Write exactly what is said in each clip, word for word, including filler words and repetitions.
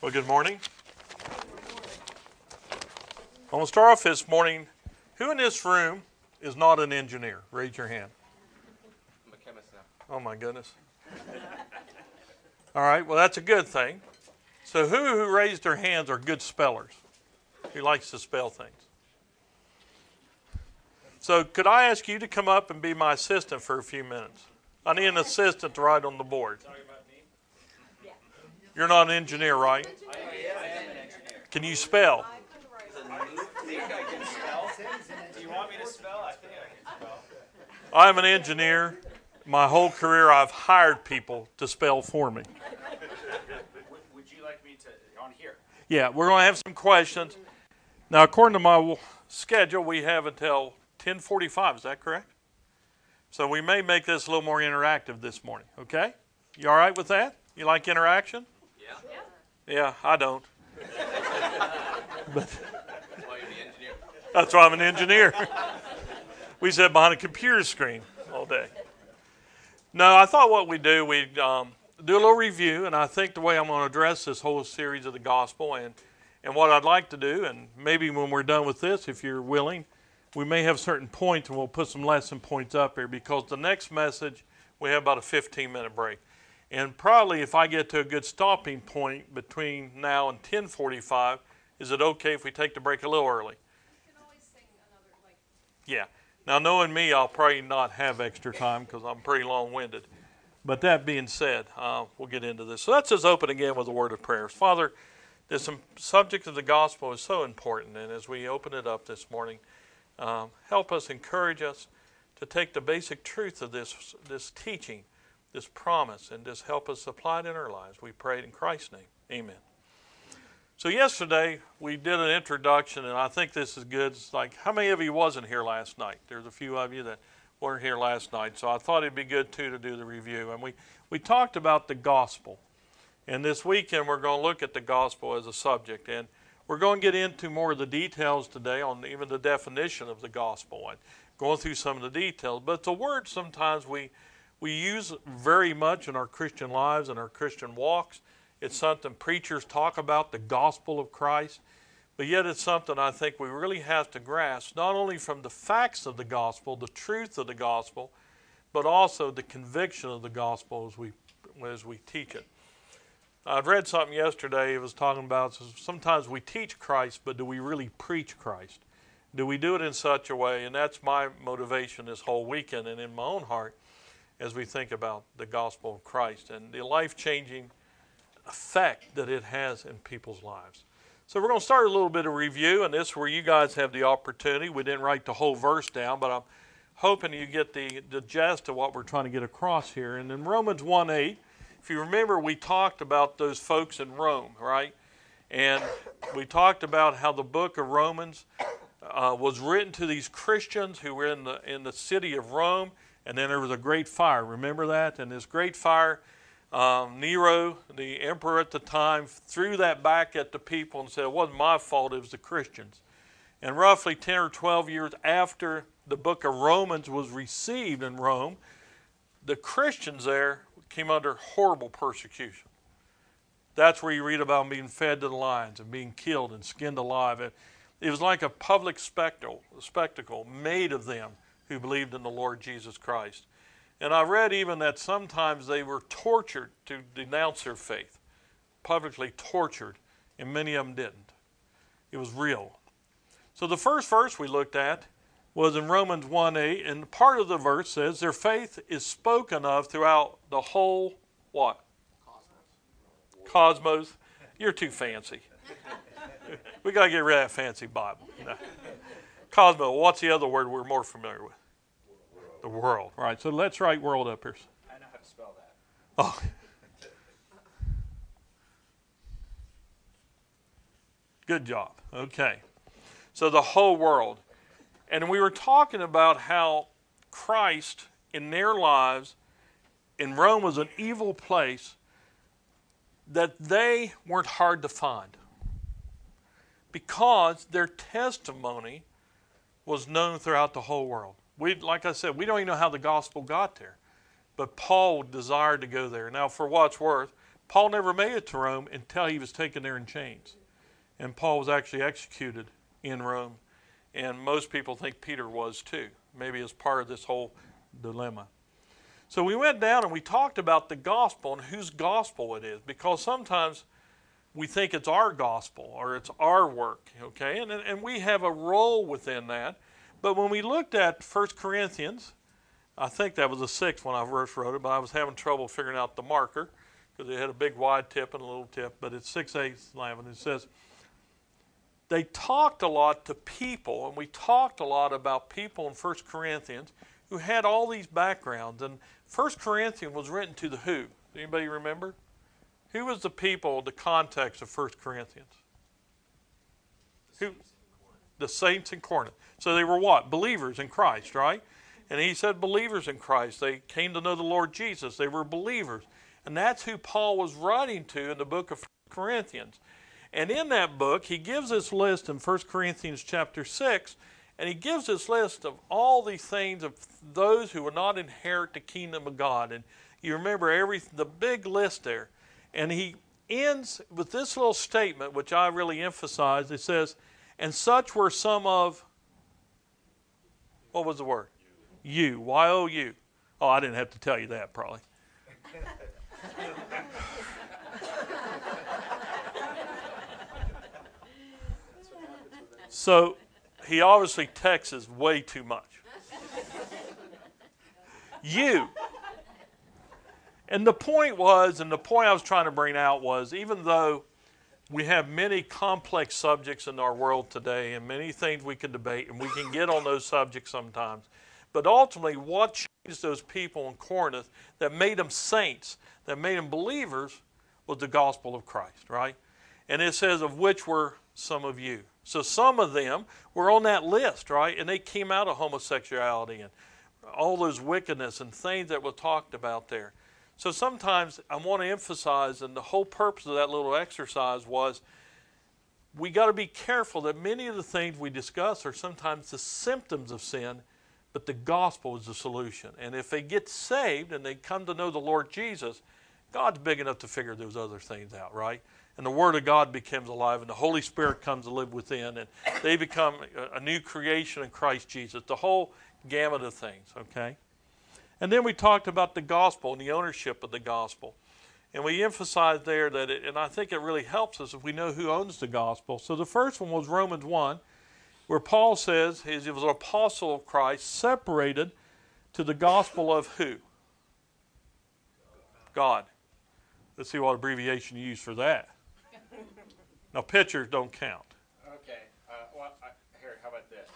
Well, good morning. I'm going to start off this morning. Who in this room is not an engineer? Raise your hand. I'm a chemist now. Oh, my goodness. All right, well, that's a good thing. So who who raised their hands are good spellers? Who likes to spell things? So could I ask you to come up and be my assistant for a few minutes? I need an assistant to write on the board. Talking about me? You're not an engineer, right? I, yes, I am an engineer. Can you spell? I think I can spell. Do you want me to spell? I think I can spell. I'm an engineer. My whole career I've hired people to spell for me. Would, would you like me to, on here? Yeah, we're going to have some questions. Now, according to my schedule, we have until ten forty-five. Is that correct? So we may make this a little more interactive this morning, okay? You all right with that? You like interaction? Yeah. Yeah, I don't. But That's why you're the engineer. that's why I'm an engineer. We sit behind a computer screen all day. No, I thought what we'd do, we'd um, do a little review, and I think the way I'm going to address this whole series of the gospel, and, and what I'd like to do, and maybe when we're done with this, if you're willing, we may have certain points, and we'll put some lesson points up here, because the next message, we have about a fifteen-minute break. And probably if I get to a good stopping point between now and ten forty-five, is it okay if we take the break a little early? You can always sing another, like... Yeah. Now, knowing me, I'll probably not have extra time because I'm pretty long-winded. But that being said, uh, we'll get into this. So let's just open again with a word of prayer. Father, this subject of the gospel is so important, and as we open it up this morning, um, help us, encourage us to take the basic truth of this, this teaching, this promise, and just help us apply it in our lives. We pray it in Christ's name. Amen. So yesterday, we did an introduction, and I think this is good. It's like, how many of you wasn't here last night? There's a few of you that weren't here last night, so I thought it'd be good, too, to do the review. And we, we talked about the gospel. And this weekend, we're going to look at the gospel as a subject. And we're going to get into more of the details today on even the definition of the gospel and going through some of the details. But it's a word sometimes we, we use very much in our Christian lives and our Christian walks. It's something preachers talk about, the gospel of Christ, but yet it's something I think we really have to grasp, not only from the facts of the gospel, the truth of the gospel, but also the conviction of the gospel as we, as we teach it. I've read something yesterday, it was talking about sometimes we teach Christ, but do we really preach Christ? Do we do it in such a way? And that's my motivation this whole weekend and in my own heart as we think about the gospel of Christ and the life-changing effect that it has in people's lives. So we're going to start a little bit of review, and this is where you guys have the opportunity. We didn't write the whole verse down, but I'm hoping you get the, the gist of what we're trying to get across here. And in Romans one eight, if you remember, we talked about those folks in Rome, right? And we talked about how the book of Romans uh, was written to these Christians who were in the, in the city of Rome, and then there was a great fire. Remember that? And this great fire, Um, Nero, the emperor at the time, threw that back at the people and said, it wasn't my fault, it was the Christians. And roughly ten or twelve years after the book of Romans was received in Rome, the Christians there came under horrible persecution. That's where you read about them being fed to the lions and being killed and skinned alive. It, it was like a public spectacle, a spectacle made of them who believed in the Lord Jesus Christ. And I read even that sometimes they were tortured to denounce their faith, publicly tortured, and many of them didn't. It was real. So the first verse we looked at was in Romans one eight, and part of the verse says, their faith is spoken of throughout the whole, what? Cosmos. Cosmos. You're too fancy. We got to get rid of that fancy Bible. No. Cosmos, what's the other word we're more familiar with? The world, right? So let's write world up here. I know how to spell that. Oh. Good job. Okay. So the whole world. And we were talking about how Christ in their lives in Rome was an evil place that they weren't hard to find because their testimony was known throughout the whole world. We, like I said, we don't even know how the gospel got there. But Paul desired to go there. Now, for what's worth, Paul never made it to Rome until he was taken there in chains. And Paul was actually executed in Rome. And most people think Peter was too, maybe as part of this whole dilemma. So we went down and we talked about the gospel and whose gospel it is, because sometimes we think it's our gospel or it's our work, okay? And, and we have a role within that. But when we looked at First Corinthians, I think that was the sixth when I first wrote it, but I was having trouble figuring out the marker because it had a big wide tip and a little tip, but it's six eighths eleven. It says, they talked a lot to people, and we talked a lot about people in First Corinthians who had all these backgrounds. And First Corinthians was written to the who? Anybody remember? Who was the people, the context of First Corinthians? Who? The saints in Corinth. So they were what? Believers in Christ, right? And he said believers in Christ. They came to know the Lord Jesus. They were believers. And that's who Paul was writing to in the book of First Corinthians. And in that book, he gives this list in First Corinthians chapter six, and he gives this list of all these things of those who will not inherit the kingdom of God. And you remember every the big list there. And he ends with this little statement, which I really emphasize. It says, and such were some of, what was the word? You. Y O U. Oh, I didn't have to tell you that, probably. So he obviously texts way too much. You. And the point was, and the point I was trying to bring out was, even though we have many complex subjects in our world today and many things we can debate, and we can get on those subjects sometimes, but ultimately what changed those people in Corinth that made them saints, that made them believers, was the gospel of Christ, right? And it says, of which were some of you. So some of them were on that list, right? And they came out of homosexuality and all those wickedness and things that were talked about there. So sometimes I want to emphasize, and the whole purpose of that little exercise was, we got to be careful that many of the things we discuss are sometimes the symptoms of sin, but the gospel is the solution. And if they get saved and they come to know the Lord Jesus, God's big enough to figure those other things out, right? And the Word of God becomes alive, and the Holy Spirit comes to live within, and they become a new creation in Christ Jesus. The whole gamut of things, okay? And then we talked about the gospel and the ownership of the gospel. And we emphasized there that, it, and I think it really helps us if we know who owns the gospel. So the first one was Romans one, where Paul says he was an apostle of Christ, separated to the gospel of who? God. Let's see what abbreviation you use for that. Now, pictures don't count. Okay. Uh, well, I, here, how about this?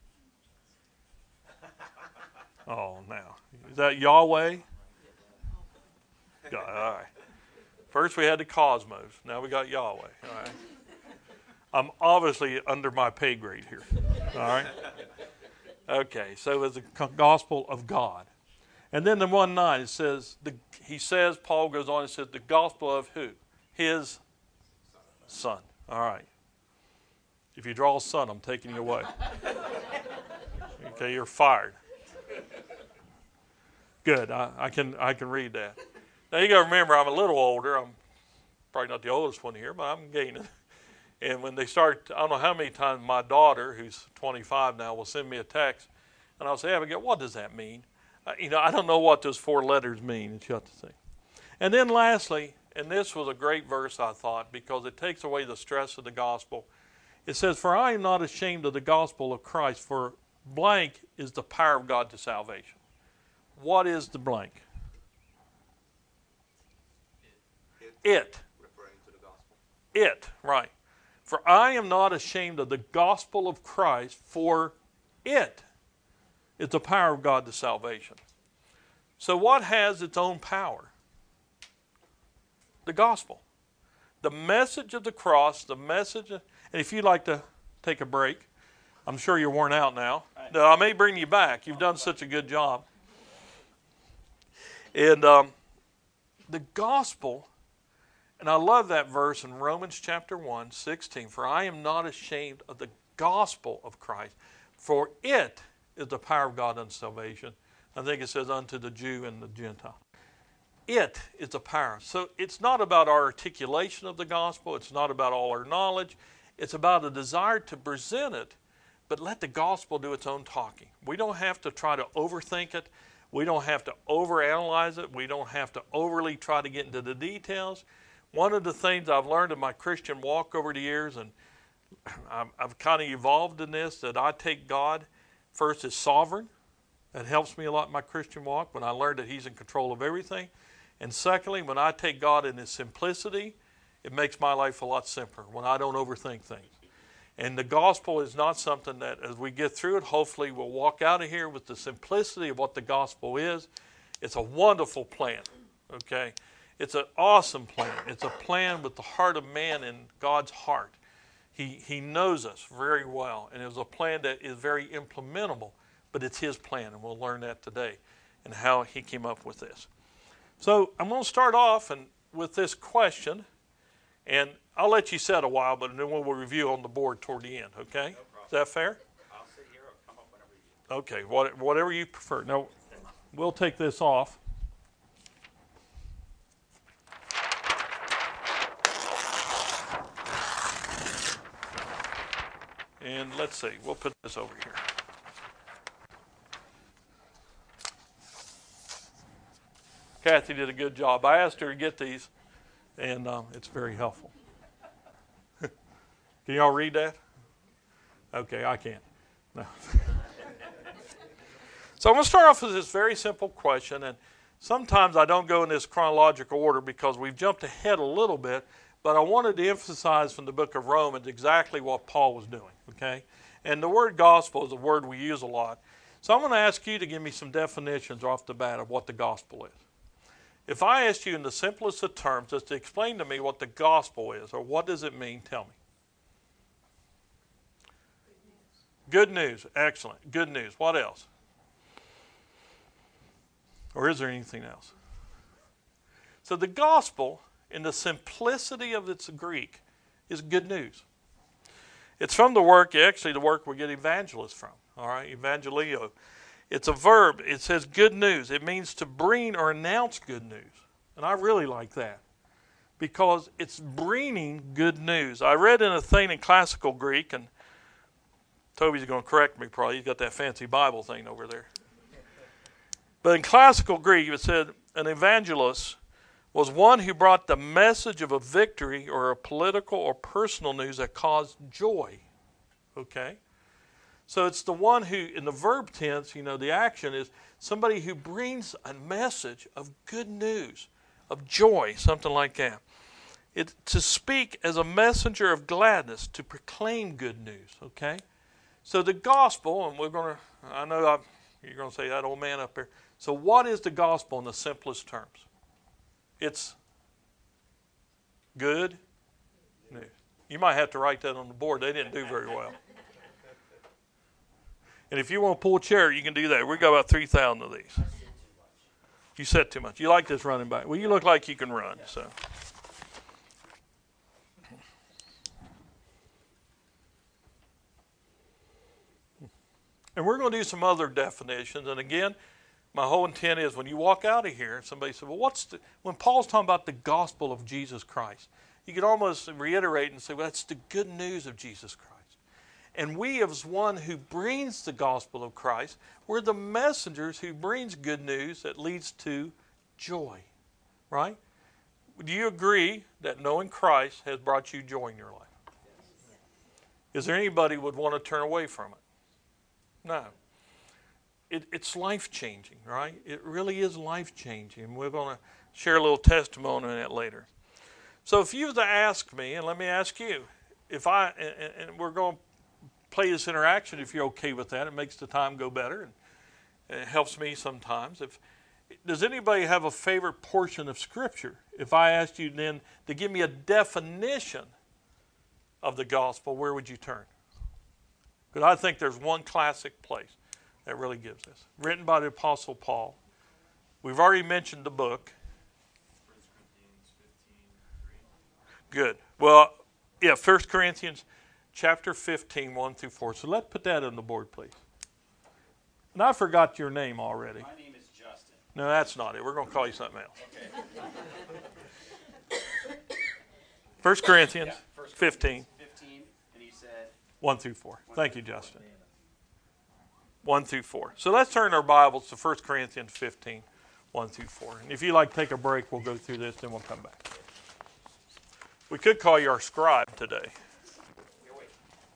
Oh, now. Is that Yahweh? God, all right. First we had the cosmos. Now we got Yahweh. All right. I'm obviously under my pay grade here. All right. Okay, so it's the gospel of God. And then the one nine, it says, the, he says, Paul goes on and says, the gospel of who? His Son. All right. If you draw a son, I'm taking you away. Okay, you're fired. Good. I, I can I can read that. Now you got to remember, I'm a little older. I'm probably not the oldest one here, but I'm gaining. And when they start, I don't know how many times my daughter, who's twenty-five now, will send me a text, and I'll say, Abigail, what does that mean? Uh, you know, I don't know what those four letters mean. And she'll have to say. And then lastly, and this was a great verse, I thought, because it takes away the stress of the gospel. It says, for I am not ashamed of the gospel of Christ, for blank is the power of God to salvation. What is the blank? It. It. Referring to the gospel. It, right. For I am not ashamed of the gospel of Christ, for it is the power of God to salvation. So what has its own power? The gospel. The message of the cross, the message, of, and if you'd like to take a break, I'm sure you're worn out now. No, I may bring you back. You've done such a good job. And um, the gospel, and I love that verse in Romans chapter one, sixteen, for I am not ashamed of the gospel of Christ, for it is the power of God unto salvation. I think it says unto the Jew and the Gentile. it is the power. So it's not about our articulation of the gospel. It's not about all our knowledge. It's about a desire to present it, but let the gospel do its own talking. We don't have to try to overthink it. We don't have to overanalyze it. We don't have to overly try to get into the details. One of the things I've learned in my Christian walk over the years, and I've, I've kind of evolved in this, that I take God first as sovereign. That helps me a lot in my Christian walk when I learn that He's in control of everything. And secondly, when I take God in His simplicity, it makes my life a lot simpler when I don't overthink things. And the gospel is not something that as we get through it, hopefully we'll walk out of here with the simplicity of what the gospel is. It's a wonderful plan, okay? It's an awesome plan. It's a plan with the heart of man in God's heart. He, he knows us very well, and it's a plan that is very implementable, but it's His plan, and we'll learn that today and how He came up with this. So I'm going to start off and with this question, and I'll let you set a while, but then we'll review on the board toward the end, okay? No Is that fair? I'll sit here or come up whenever you Okay, what, whatever you prefer. Now, we'll take this off. And let's see, we'll put this over here. Kathy did a good job. I asked her to get these, and um, it's very helpful. Can y'all read that? Okay, I can't. No. So I'm going to start off with this very simple question, and sometimes I don't go in this chronological order because we've jumped ahead a little bit, but I wanted to emphasize from the book of Romans exactly what Paul was doing, okay? And the word gospel is a word we use a lot. So I'm going to ask you to give me some definitions off the bat of what the gospel is. If I asked you in the simplest of terms just to explain to me what the gospel is, or what does it mean, tell me. Good news. Excellent. Good news. What else? Or is there anything else? So the gospel, in the simplicity of its Greek, is good news. It's from the work, actually the work we get evangelist from. All right, evangelio. It's a verb. It says good news. It means to bring or announce good news. And I really like that because it's bringing good news. I read in a thing in classical Greek, and Toby's going to correct me probably. He's got that fancy Bible thing over there. But in classical Greek, it said an evangelist was one who brought the message of a victory or a political or personal news that caused joy. Okay? So it's the one who, in the verb tense, you know, the action is somebody who brings a message of good news, of joy, something like that. It, to speak as a messenger of gladness, to proclaim good news, okay? So the gospel, and we're going to, I know I'm, you're going to say that old man up there. So what is the gospel in the simplest terms? It's good news. You might have to write that on the board. They didn't do very well. And if you want to pull a chair, you can do that. We've got about three thousand of these. You said too much. You like this running back. Well, you look like you can run. So, and we're going to do some other definitions. And again, my whole intent is when you walk out of here, somebody said, well, what's the, when Paul's talking about the gospel of Jesus Christ, you could almost reiterate and say, well, that's the good news of Jesus Christ. And we, as one who brings the gospel of Christ, we're the messengers who brings good news that leads to joy, right? Do you agree that knowing Christ has brought you joy in your life? Is there anybody who would want to turn away from it? No. It, it's life-changing, right? It really is life-changing. We're going to share a little testimony on that later. So if you were to ask me, and let me ask you, if I, and, and we're going to play this interaction if you're okay with that. It makes the time go better, and it helps me sometimes. If does anybody have a favorite portion of Scripture? If I asked you then to give me a definition of the gospel, where would you turn? Because I think there's one classic place that really gives this. Written by the Apostle Paul. We've already mentioned the book. First Corinthians fifteen three. Good. Well, yeah, First Corinthians chapter fifteen, one through four. So let's put that on the board, please. And I forgot your name already. My name is Justin. No, that's not it. We're going to call you something else. Okay. First Corinthians Yeah, First fifteen, fifteen, and he said, one through four. Thank you, Justin. one through four. So let's turn our Bibles to First Corinthians fifteen, one through four. And if you'd like to take a break, we'll go through this, then we'll come back. We could call you our scribe today. here, wait.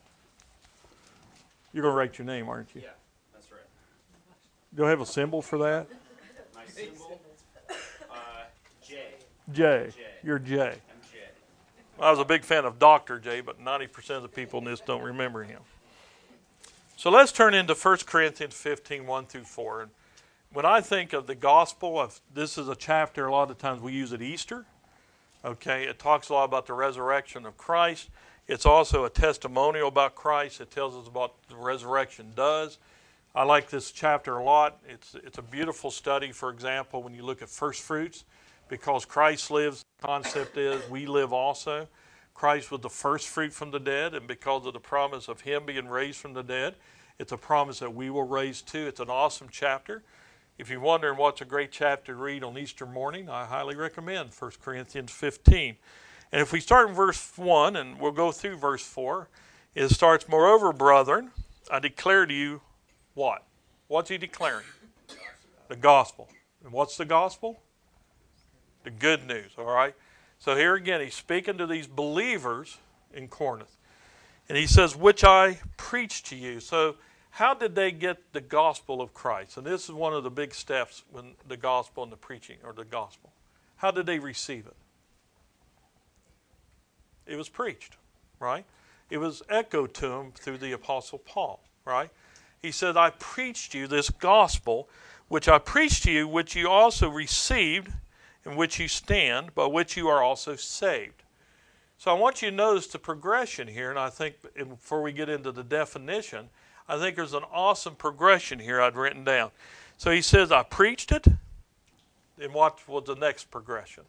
You're going to write your name, aren't you? Yeah, that's right. Do I have a symbol for that? My symbol, uh, J. J. J. You're J. I'm J. I was a big fan of Doctor J, but ninety percent of the people in this don't remember him. So let's turn into First Corinthians fifteen, one through four. And when I think of the gospel, of this is a chapter a lot of times we use at Easter. Okay, it talks a lot about the resurrection of Christ. It's also a testimonial about Christ. It tells us about what the resurrection does. I like this chapter a lot. It's it's a beautiful study, for example, when you look at first fruits. Because Christ lives, the concept is we live also. Christ was the first fruit from the dead, and because of the promise of Him being raised from the dead, it's a promise that we will raise too. It's an awesome chapter. If you're wondering what's a great chapter to read on Easter morning, I highly recommend First Corinthians fifteen. And if we start in verse one, and we'll go through verse four, it starts, "Moreover, brethren, I declare to you," what? What's he declaring? The gospel. And what's the gospel? The good news, all right? So here again, he's speaking to these believers in Corinth. And he says, "which I preach to you." So how did they get the gospel of Christ? And this is one of the big steps when the gospel and the preaching, or the gospel. How did they receive it? It was preached, right? It was echoed to them through the Apostle Paul, right? He said, "I preached you this gospel, which I preached to you, which you also received, in which you stand, by which you are also saved." So I want you to notice the progression here, and I think before we get into the definition, I think there's an awesome progression here I'd written down. So he says, "I preached it," and what was the next progression?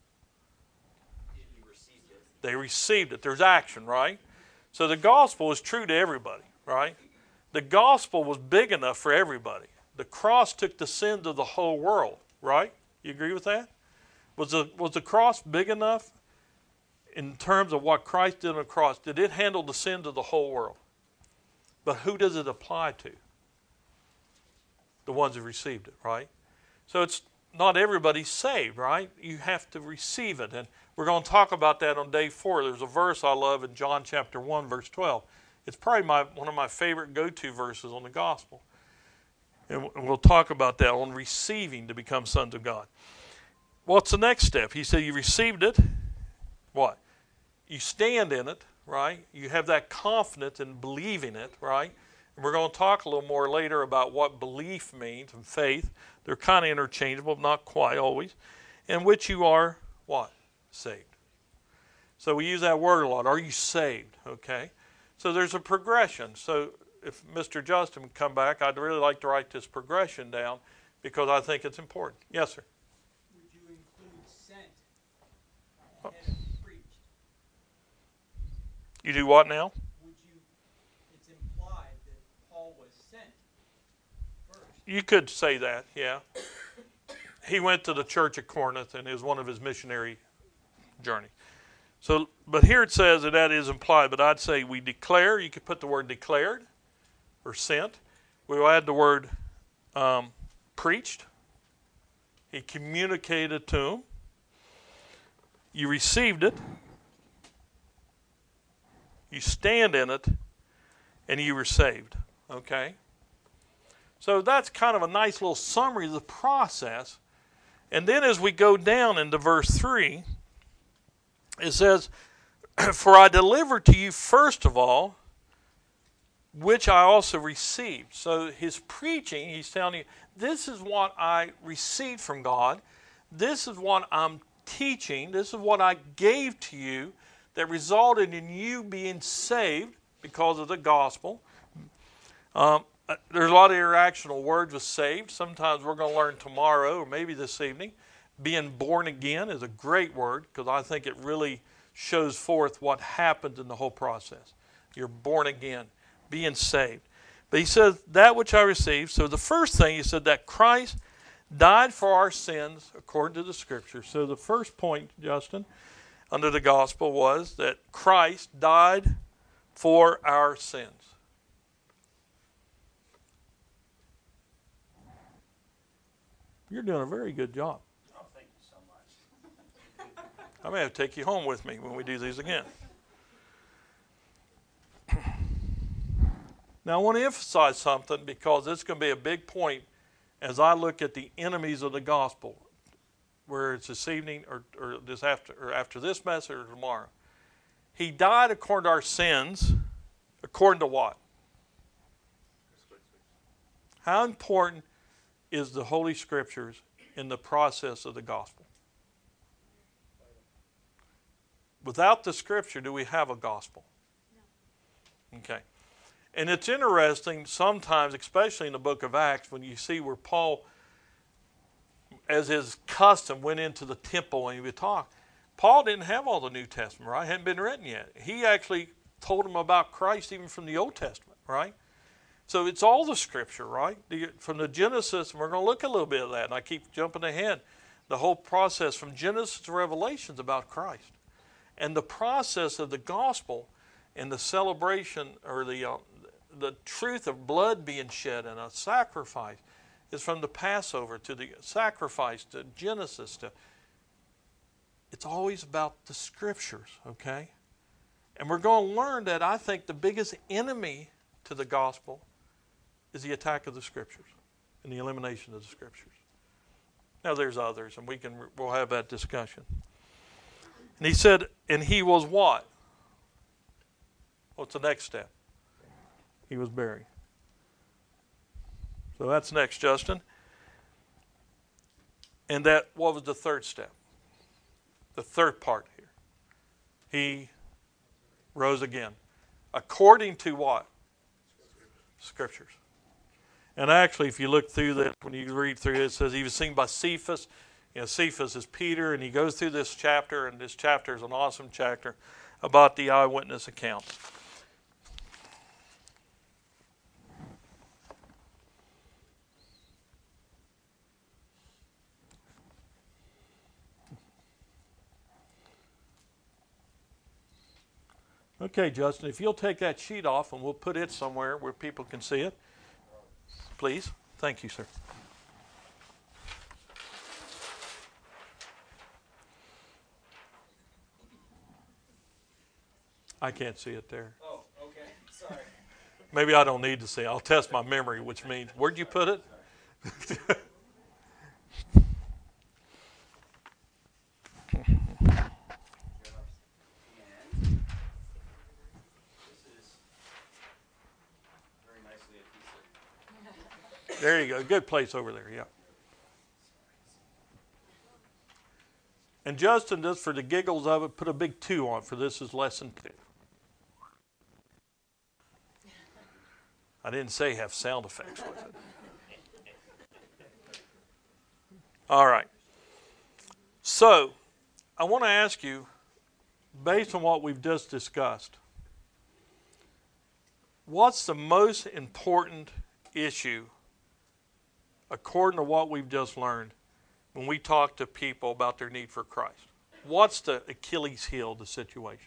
You received it. They received it. There's action, right? So the gospel is true to everybody, right? The gospel was big enough for everybody. The cross took the sins of the whole world, right? You agree with that? Was the, was the cross big enough in terms of what Christ did on the cross? Did it handle the sins of the whole world? But who does it apply to? The ones who received it, right? So it's not everybody's saved, right? You have to receive it. And we're going to talk about that on day four. There's a verse I love in John chapter one, verse twelve. It's probably my, one of my favorite go-to verses on the gospel. And we'll talk about that on receiving to become sons of God. What's the next step? He said you received it. What? You stand in it, right? You have that confidence in believing it, right? And we're going to talk a little more later about what belief means and faith. They're kind of interchangeable, but not quite always. In which you are, what? Saved. So we use that word a lot. Are you saved? Okay. So there's a progression. So if Mister Justin would come back, I'd really like to write this progression down because I think it's important. Yes, sir. Would you include sent ahead of preached? You do what now? Would you? It's implied that Paul was sent first. You could say that, yeah. He went to the church at Corinth, and it was one of his missionary journeys. So, but here it says that that is implied, but I'd say we declare. You could put the word declared or sent. We'll add the word um, preached. He communicated to them. You received it. You stand in it, and you were saved. Okay? So that's kind of a nice little summary of the process. And then as we go down into verse three, it says, "For I delivered to you first of all, which I also received." So his preaching, he's telling you, this is what I received from God. This is what I'm teaching. This is what I gave to you that resulted in you being saved because of the gospel. Um, there's a lot of interactional words with saved. Sometimes we're going to learn tomorrow or maybe this evening. Being born again is a great word because I think it really shows forth what happens in the whole process. You're born again, being saved. But he says, that which I received. So the first thing he said, that Christ died for our sins according to the Scripture. So the first point, Justin, under the gospel was that Christ died for our sins. You're doing a very good job. Oh, thank you so much. I may have to take you home with me when we do these again. Now, I want to emphasize something because it's going to be a big point as I look at the enemies of the gospel, where it's this evening or, or this after or after this message or tomorrow. He died according to our sins, according to what? How important is the Holy Scriptures in the process of the gospel? Without the Scripture, do we have a gospel? No. Okay. And it's interesting sometimes, especially in the book of Acts, when you see where Paul, as his custom, went into the temple and he would talk. Paul didn't have all the New Testament, right? It hadn't been written yet. He actually told them about Christ even from the Old Testament, right? So it's all the Scripture, right? From the Genesis, and we're going to look a little bit at that, and I keep jumping ahead. The whole process from Genesis to Revelation is about Christ. And the process of the gospel and the celebration or the uh, the truth of blood being shed and a sacrifice is from the Passover to the sacrifice to Genesis to it's always about the Scriptures, okay? And we're going to learn that I think the biggest enemy to the gospel is the attack of the Scriptures and the elimination of the Scriptures. Now there's others, and we can we'll have that discussion. And he said, and he was what? What's the next step? He was buried. So that's next, Justin. And that, what was the third step? The third part here. He rose again. According to what? Scriptures. And actually, if you look through that, when you read through it, it says he was seen by Cephas. You know, Cephas is Peter, and he goes through this chapter, and this chapter is an awesome chapter about the eyewitness account. Okay, Justin, if you'll take that sheet off and we'll put it somewhere where people can see it. Please. Thank you, sir. I can't see it there. Oh, okay. Sorry. Maybe I don't need to see it. I'll test my memory, which means, where'd you put it? There you go. Good place over there, yeah. And Justin, just for the giggles of it, put a big two on for this is lesson two. I didn't say have sound effects with it. All right. So, I want to ask you, based on what we've just discussed, what's the most important issue according to what we've just learned when we talk to people about their need for Christ? What's the Achilles heel of the situation?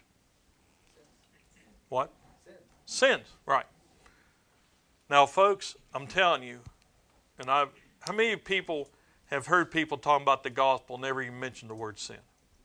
What? Sins. Sins, right. Now, folks, I'm telling you, and I, how many people have heard people talking about the gospel never even mention the word sin?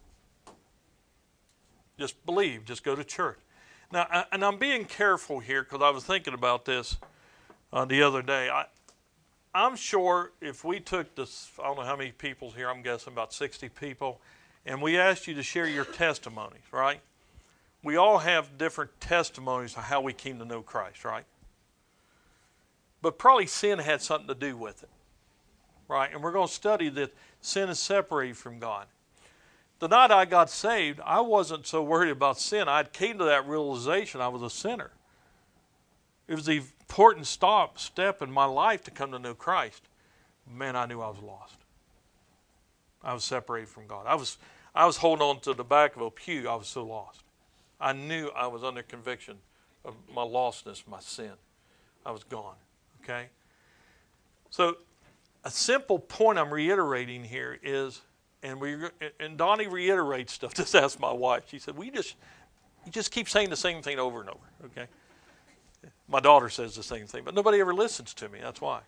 Just believe, just go to church. Now, I, and I'm being careful here because I was thinking about this uh, the other day. I, I'm sure if we took this, I don't know how many people here, I'm guessing about sixty people, and we asked you to share your testimonies, right? We all have different testimonies of how we came to know Christ, right? But probably sin had something to do with it, right? And we're going to study that sin is separated from God. The night I got saved, I wasn't so worried about sin. I came to that realization I was a sinner. It was the important stop, step in my life to come to know Christ. Man, I knew I was lost. I was separated from God. I was, I was holding on to the back of a pew. I was so lost. I knew I was under conviction of my lostness, my sin. I was gone. Okay? So, a simple point I'm reiterating here is, and we and Donnie reiterates stuff. Just ask my wife. She said, "We just you just keep saying the same thing over and over." Okay. My daughter says the same thing, but nobody ever listens to me. That's why.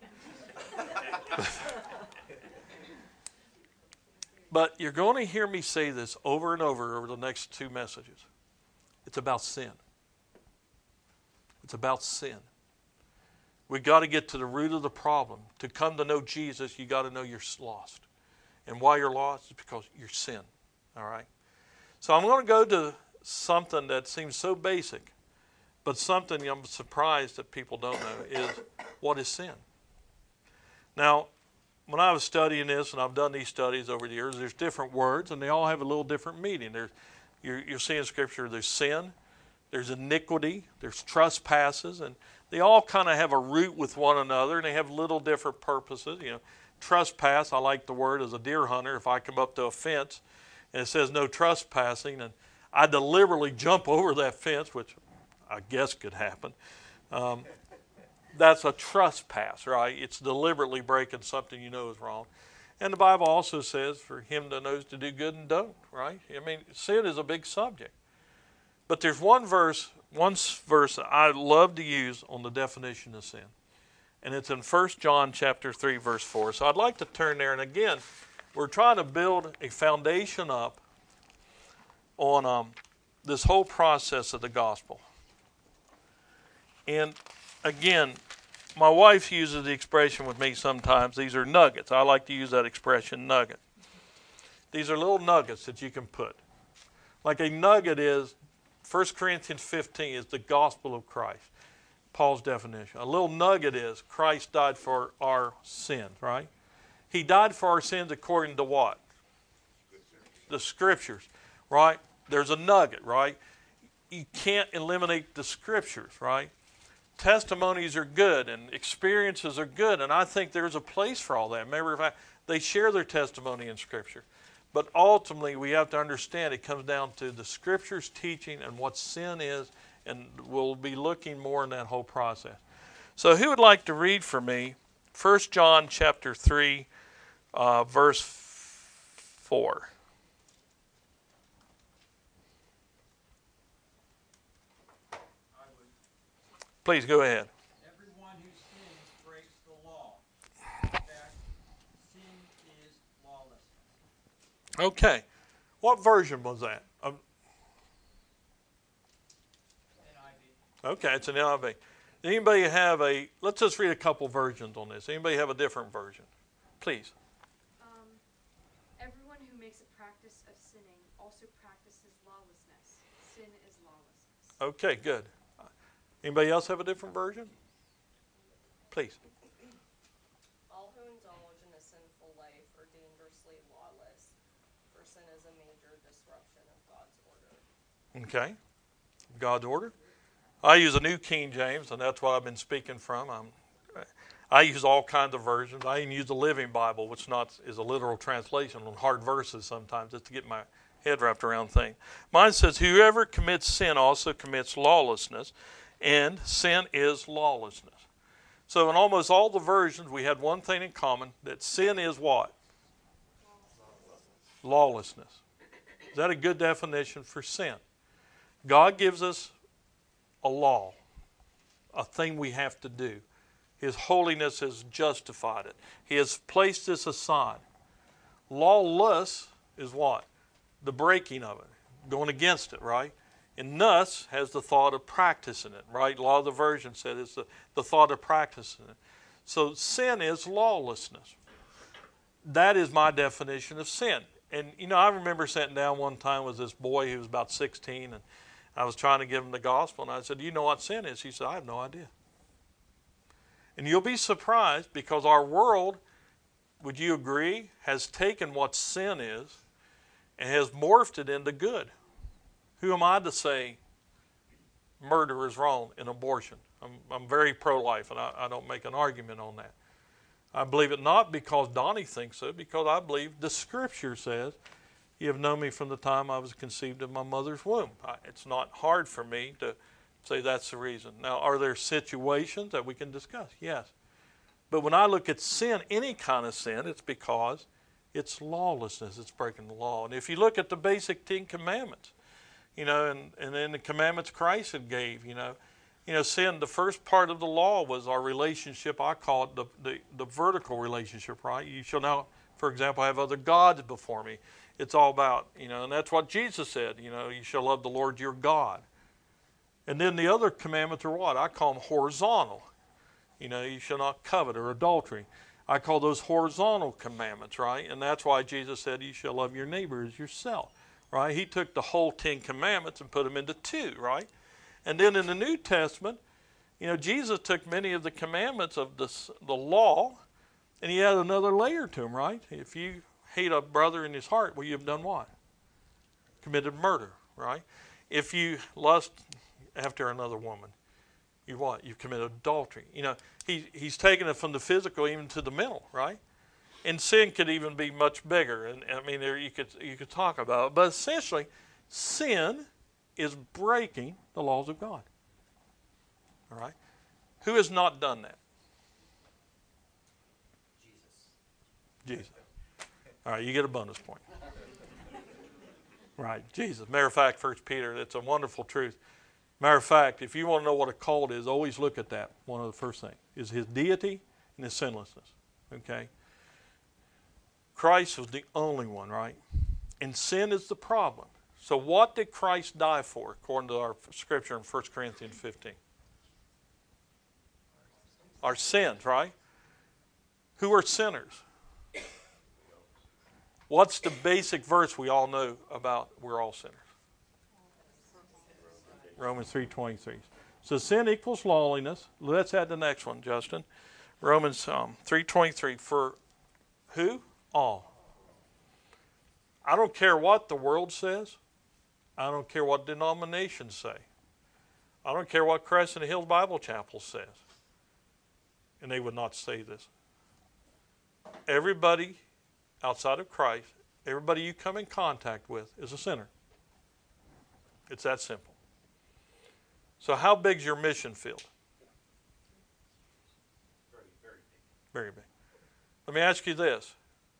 But you're going to hear me say this over and over over the next two messages. It's about sin. It's about sin. We've got to get to the root of the problem. To come to know Jesus, you got to know you're lost. And why you're lost is because you're sin. All right? So I'm going to go to something that seems so basic, but something I'm surprised that people don't know is, what is sin? Now, when I was studying this, and I've done these studies over the years, there's different words, and they all have a little different meaning. There's, you're, you're seeing in Scripture, there's sin, there's iniquity, there's trespasses, and they all kind of have a root with one another, and they have little different purposes. You know, trespass, I like the word as a deer hunter. If I come up to a fence and it says no trespassing, and I deliberately jump over that fence, which I guess could happen, um, that's a trespass, right? It's deliberately breaking something you know is wrong. And the Bible also says for him that knows to do good and don't, right? I mean, sin is a big subject. But there's one verse, one verse that I love to use on the definition of sin. And it's in First John chapter three, verse four. So I'd like to turn there. And again, we're trying to build a foundation up on um, this whole process of the gospel. And again, my wife uses the expression with me sometimes, these are nuggets. I like to use that expression, nugget. These are little nuggets that you can put. Like a nugget is, First Corinthians fifteen is the gospel of Christ. Paul's definition. A little nugget is, Christ died for our sins, right? He died for our sins according to what? The Scriptures, right? There's a nugget, right? You can't eliminate the Scriptures, right? Testimonies are good and experiences are good, and I think there's a place for all that. Remember, if I, they share their testimony in Scripture. But ultimately, we have to understand it comes down to the Scripture's teaching and what sin is, and we'll be looking more in that whole process. So who would like to read for me First John chapter three, uh, verse four? Please go ahead. Everyone who sins breaks the law. In fact, sin is lawlessness. Okay. What version was that? Um, N I V. okay, it's an N I V. Anybody have a, let's just read a couple versions on this. Anybody have a different version? Please. Um, everyone who makes a practice of sinning also practices lawlessness. Sin is lawlessness. Okay, good. Anybody else have a different version? Please. All who indulge in a sinful life are dangerously lawless, for sin is a major disruption of God's order. Okay. God's order. I use a New King James, and that's what I've been speaking from. I'm, I use all kinds of versions. I even use the Living Bible, which not is a literal translation on hard verses sometimes, just to get my head wrapped around things. Mine says, whoever commits sin also commits lawlessness, and sin is lawlessness. So in almost all the versions, we had one thing in common, that sin is what? Lawlessness. Is that a good definition for sin? God gives us a law, a thing we have to do. His holiness has justified it. He has placed this aside. Lawless is what? The breaking of it, going against it, right? And thus has the thought of practicing it, right? A lot of the versions said it's the, the thought of practicing it. So sin is lawlessness. That is my definition of sin. And, you know, I remember sitting down one time with this boy who was about sixteen, and I was trying to give him the gospel, and I said, do you know what sin is? He said, I have no idea. And you'll be surprised because our world, would you agree, has taken what sin is and has morphed it into good. Who am I to say murder is wrong in abortion? I'm, I'm very pro-life, and I, I don't make an argument on that. I believe it not because Donnie thinks so, because I believe the Scripture says, you have known me from the time I was conceived in my mother's womb. I, it's not hard for me to say that's the reason. Now, are there situations that we can discuss? Yes. But when I look at sin, any kind of sin, it's because it's lawlessness. It's breaking the law. And if you look at the basic Ten Commandments, you know, and, and then the commandments Christ had gave, you know, you know, sin, the first part of the law was our relationship. I call it the, the, the vertical relationship, right? You shall now, for example, have other gods before me. It's all about, you know, and that's what Jesus said, you know, you shall love the Lord your God. And then the other commandments are what? I call them horizontal. You know, you shall not covet or adultery. I call those horizontal commandments, right? And that's why Jesus said you shall love your neighbor as yourself, right? He took the whole Ten Commandments and put them into two, right? And then in the New Testament, you know, Jesus took many of the commandments of the, the law and he added another layer to them, right? If you hate a brother in his heart, well, you've done what? Committed murder, right? If you lust after another woman, you what? You've committed adultery. You know, he, he's taken it from the physical even to the mental, right? And sin could even be much bigger. And I mean, there you could you could talk about it. But essentially, sin is breaking the laws of God. All right? Who has not done that? Jesus. Jesus. All right, you get a bonus point. Right, Jesus. Matter of fact, First Peter, it's a wonderful truth. Matter of fact, if you want to know what a cult is, always look at that. One of the first things is his deity and his sinlessness. Okay? Christ was the only one, right? And sin is the problem. So what did Christ die for, according to our scripture in First Corinthians fifteen? Our sins, right? Who are sinners? What's the basic verse we all know about we're all sinners? Romans three twenty-three. So sin equals lawlessness. Let's add the next one, Justin. Romans um, three twenty-three. For who? All. I don't care what the world says. I don't care what denominations say. I don't care what Crescent Hills Bible Chapel says. And they would not say this. Everybody outside of Christ, everybody you come in contact with is a sinner. It's that simple. So how big is your mission field? Very, very big. Very big. Let me ask you this.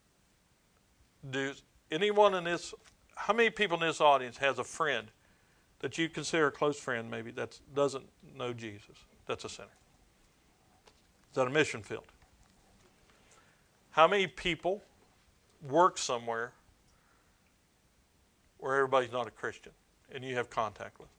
Do anyone in this, how many people in this audience has a friend that you consider a close friend maybe that doesn't know Jesus? That's a sinner. Is that a mission field? How many people work somewhere where everybody's not a Christian and you have contact with?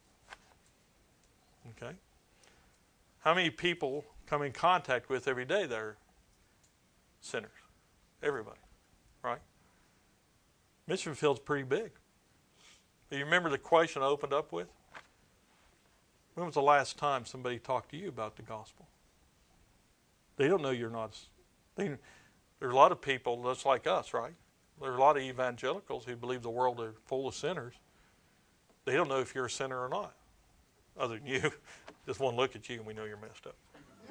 Okay. How many people come in contact with every day that are sinners? Everybody, right? Mission field's pretty big. Do you remember the question I opened up with? When was the last time somebody talked to you about the gospel? They don't know you're not. They, there's a lot of people just like us, right? There's a lot of evangelicals who believe the world is full of sinners. They don't know if you're a sinner or not. Other than you, just one look at you and we know you're messed up.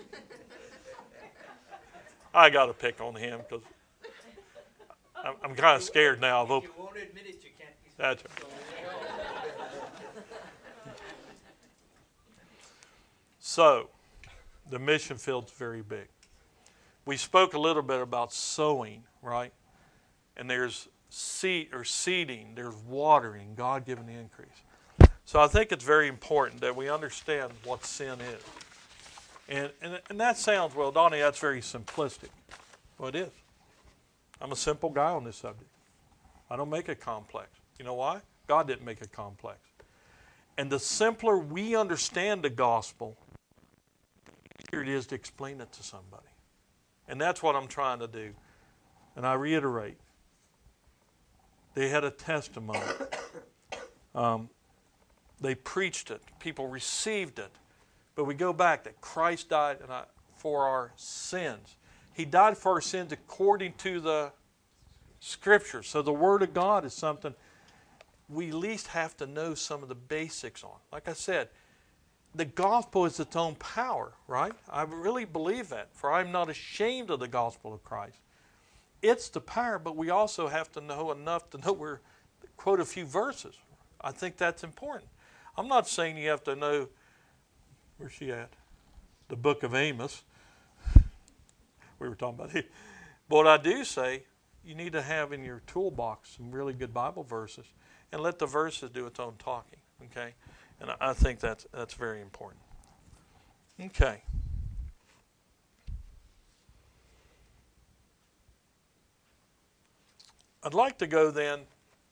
I got to pick on him because I'm, I'm kind of scared now. If you won't admit it, you can't be That's saved. right. So, the mission field's very big. We spoke a little bit about sowing, right? And there's seed or seeding, there's watering, God giving the increase. So I think it's very important that we understand what sin is. And, and, and that sounds, well, Donnie, that's very simplistic. Well, it is. I'm a simple guy on this subject. I don't make it complex. You know why? God didn't make it complex. And the simpler we understand the gospel, the easier it is to explain it to somebody. And that's what I'm trying to do. And I reiterate, they had a testimony. Um, they preached it. People received it. But we go back that Christ died for our sins. He died for our sins according to the Scripture. So the Word of God is something we at least have to know some of the basics on. Like I said, the gospel is its own power, right? I really believe that. For I am not ashamed of the gospel of Christ. It's the power, but we also have to know enough to know where, quote a few verses. I think that's important. I'm not saying you have to know, where's she at? The book of Amos. we were talking about it. But what I do say, you need to have in your toolbox some really good Bible verses and let the verses do its own talking, okay? And I think that's, that's very important. Okay. I'd like to go then,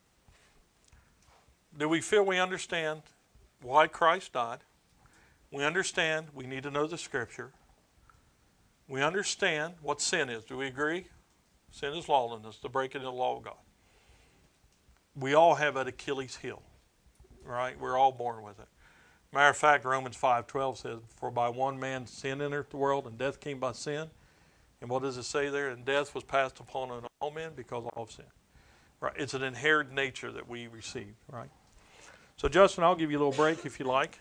do we feel we understand why Christ died? We understand we need to know the Scripture. We understand what sin is. Do we agree? Sin is lawlessness, the breaking of the law of God. We all have that Achilles heel, right? We're all born with it. Matter of fact, Romans five twelve says, for by one man sin entered the world, and death came by sin. And what does it say there? And death was passed upon all men because all have sinned. Right? It's an inherent nature that we receive, right? So, Justin, I'll give you a little break if you like.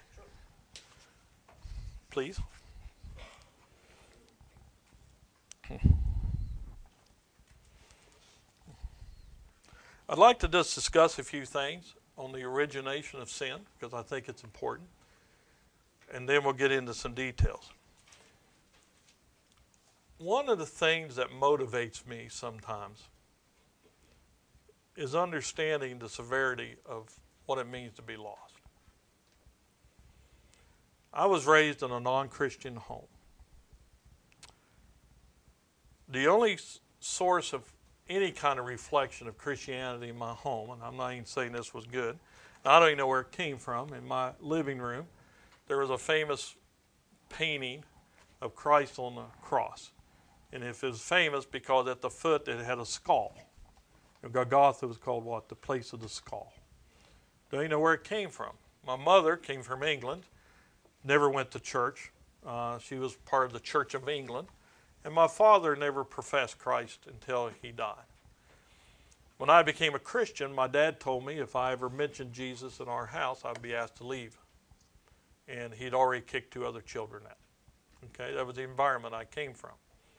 Please. I'd like to just discuss a few things on the origination of sin, because I think it's important. And then we'll get into some details. One of the things that motivates me sometimes is understanding the severity of what it means to be lost. I was raised in a non-Christian home. The only source of any kind of reflection of Christianity in my home, and I'm not even saying this was good, I don't even know where it came from. In my living room, there was a famous painting of Christ on the cross. And if it was famous because at the foot it had a skull. Golgotha was called what? The place of the skull. Don't you know where it came from? My mother came from England, never went to church. Uh, she was part of the Church of England. And my father never professed Christ until he died. When I became a Christian, my dad told me if I ever mentioned Jesus in our house, I'd be asked to leave. And he'd already kicked two other children out. Okay, that was the environment I came from.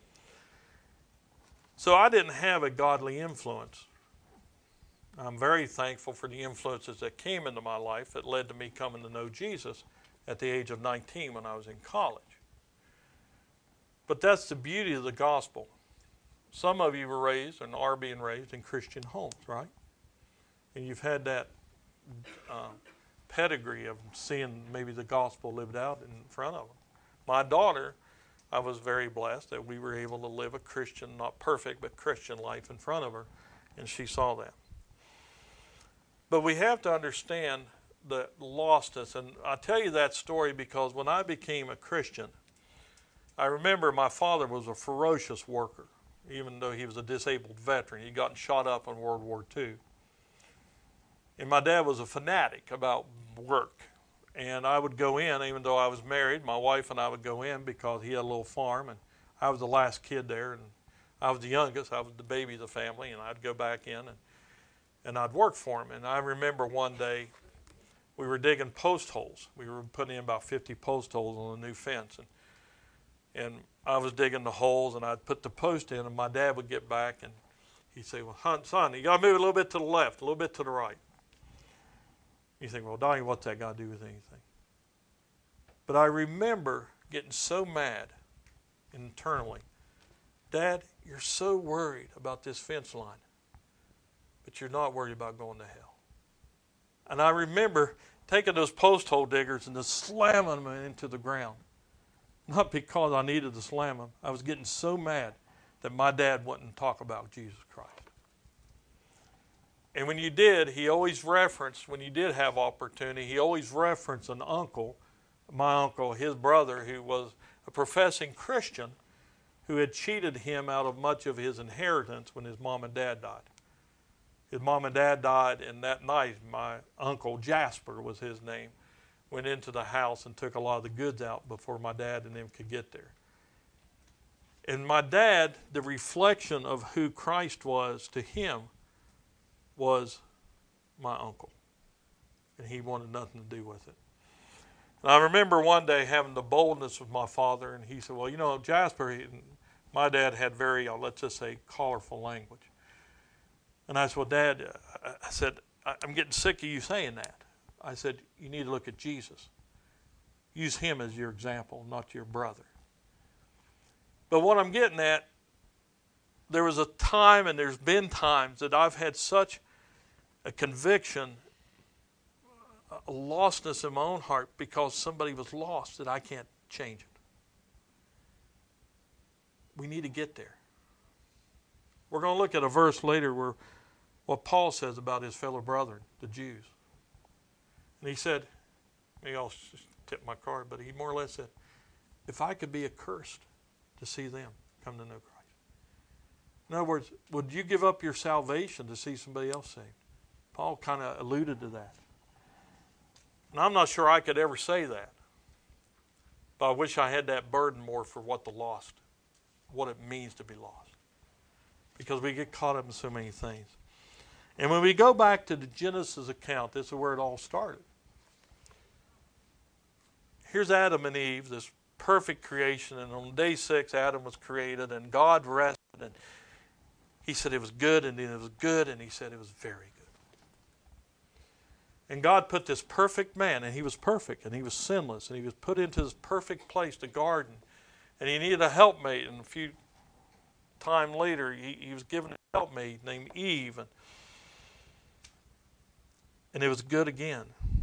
So I didn't have a godly influence. I'm very thankful for the influences that came into my life that led to me coming to know Jesus at the age of nineteen when I was in college. But that's the beauty of the gospel. Some of you were raised and are being raised in Christian homes, right? And you've had that uh, pedigree of seeing maybe the gospel lived out in front of them. My daughter, I was very blessed that we were able to live a Christian, not perfect, but Christian life in front of her, and she saw that. But we have to understand the lostness, and I tell you that story because when I became a Christian, I remember my father was a ferocious worker, even though he was a disabled veteran. He'd gotten shot up in World War Two. And my dad was a fanatic about work. And I would go in, even though I was married, my wife and I would go in because he had a little farm, and I was the last kid there, and I was the youngest. I was the baby of the family, and I'd go back in, and, and I'd work for him. And I remember one day we were digging post holes. We were putting in about fifty post holes on a new fence. And And I was digging the holes, and I'd put the post in, and my dad would get back, and he'd say, well, son, you got to move a little bit to the left, a little bit to the right. You think, well, Donnie, what's that got to do with anything? But I remember getting so mad internally. Dad, you're so worried about this fence line, but you're not worried about going to hell. And I remember taking those post hole diggers and just slamming them into the ground. Not because I needed to slam them. I was getting so mad that my dad wouldn't talk about Jesus Christ. And when you did, he always referenced, when you did have opportunity, he always referenced an uncle, my uncle, his brother, who was a professing Christian, who had cheated him out of much of his inheritance when his mom and dad died. His mom and dad died, and that night, my uncle, Jasper was his name, went into the house and took a lot of the goods out before my dad and them could get there. And my dad, the reflection of who Christ was to him was my uncle. And he wanted nothing to do with it. And I remember one day having the boldness with my father, and he said, well, you know, Jasper, he, my dad had very, uh, let's just say, colorful language. And I said, well, Dad, uh, I said, I'm getting sick of you saying that. I said, you need to look at Jesus. Use him as your example, not your brother. But what I'm getting at, there was a time, and there's been times, that I've had such a conviction, a lostness in my own heart because somebody was lost that I can't change it. We need to get there. We're going to look at a verse later where what Paul says about his fellow brethren, the Jews. And he said, maybe I'll tip my card, but he more or less said, if I could be accursed to see them come to know Christ. In other words, would you give up your salvation to see somebody else saved? Paul kind of alluded to that. And I'm not sure I could ever say that. But I wish I had that burden more for what the lost, what it means to be lost. Because we get caught up in so many things. And when we go back to the Genesis account, this is where it all started. Here's Adam and Eve, this perfect creation. And on day six, Adam was created, and God rested. And he said it was good, and it was good, and he said it was very good. And God put this perfect man, and he was perfect, and he was sinless, and he was put into this perfect place, the garden. And he needed a helpmate, and a few time later, he, he was given a helpmate named Eve. And, and it was good again.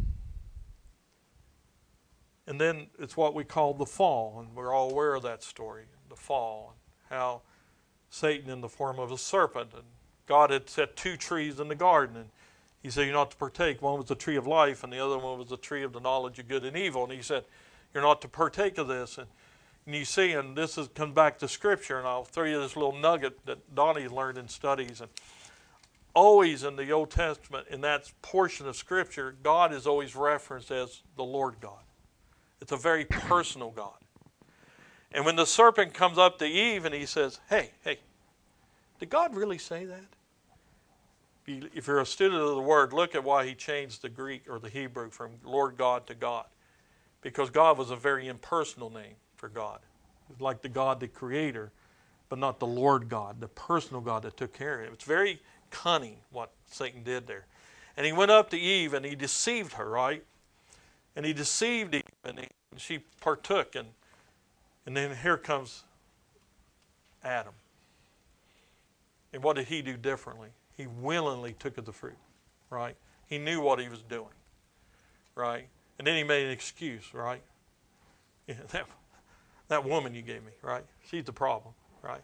And then it's what we call the fall, and we're all aware of that story, the fall, and how Satan in the form of a serpent, and God had set two trees in the garden, and he said, you're not to partake. One was the tree of life, and the other one was the tree of the knowledge of good and evil. And he said, you're not to partake of this. And, and you see, and this is, comes back to Scripture, and I'll throw you this little nugget that Donnie learned in studies. And always in the Old Testament, in that portion of Scripture, God is always referenced as the Lord God. It's a very personal God. And when the serpent comes up to Eve and he says, hey, hey, did God really say that? If you're a student of the Word, look at why he changed the Greek or the Hebrew from Lord God to God. Because God was a very impersonal name for God. It's like the God, the Creator, but not the Lord God, the personal God that took care of it. It's very cunning what Satan did there. And he went up to Eve and he deceived her, right? And he deceived Eve and, he, and she partook. And, and then here comes Adam. And what did he do differently? He willingly took of the fruit, right? He knew what he was doing, right? And then he made an excuse, right? Yeah, that, that woman you gave me, right? She's the problem, right?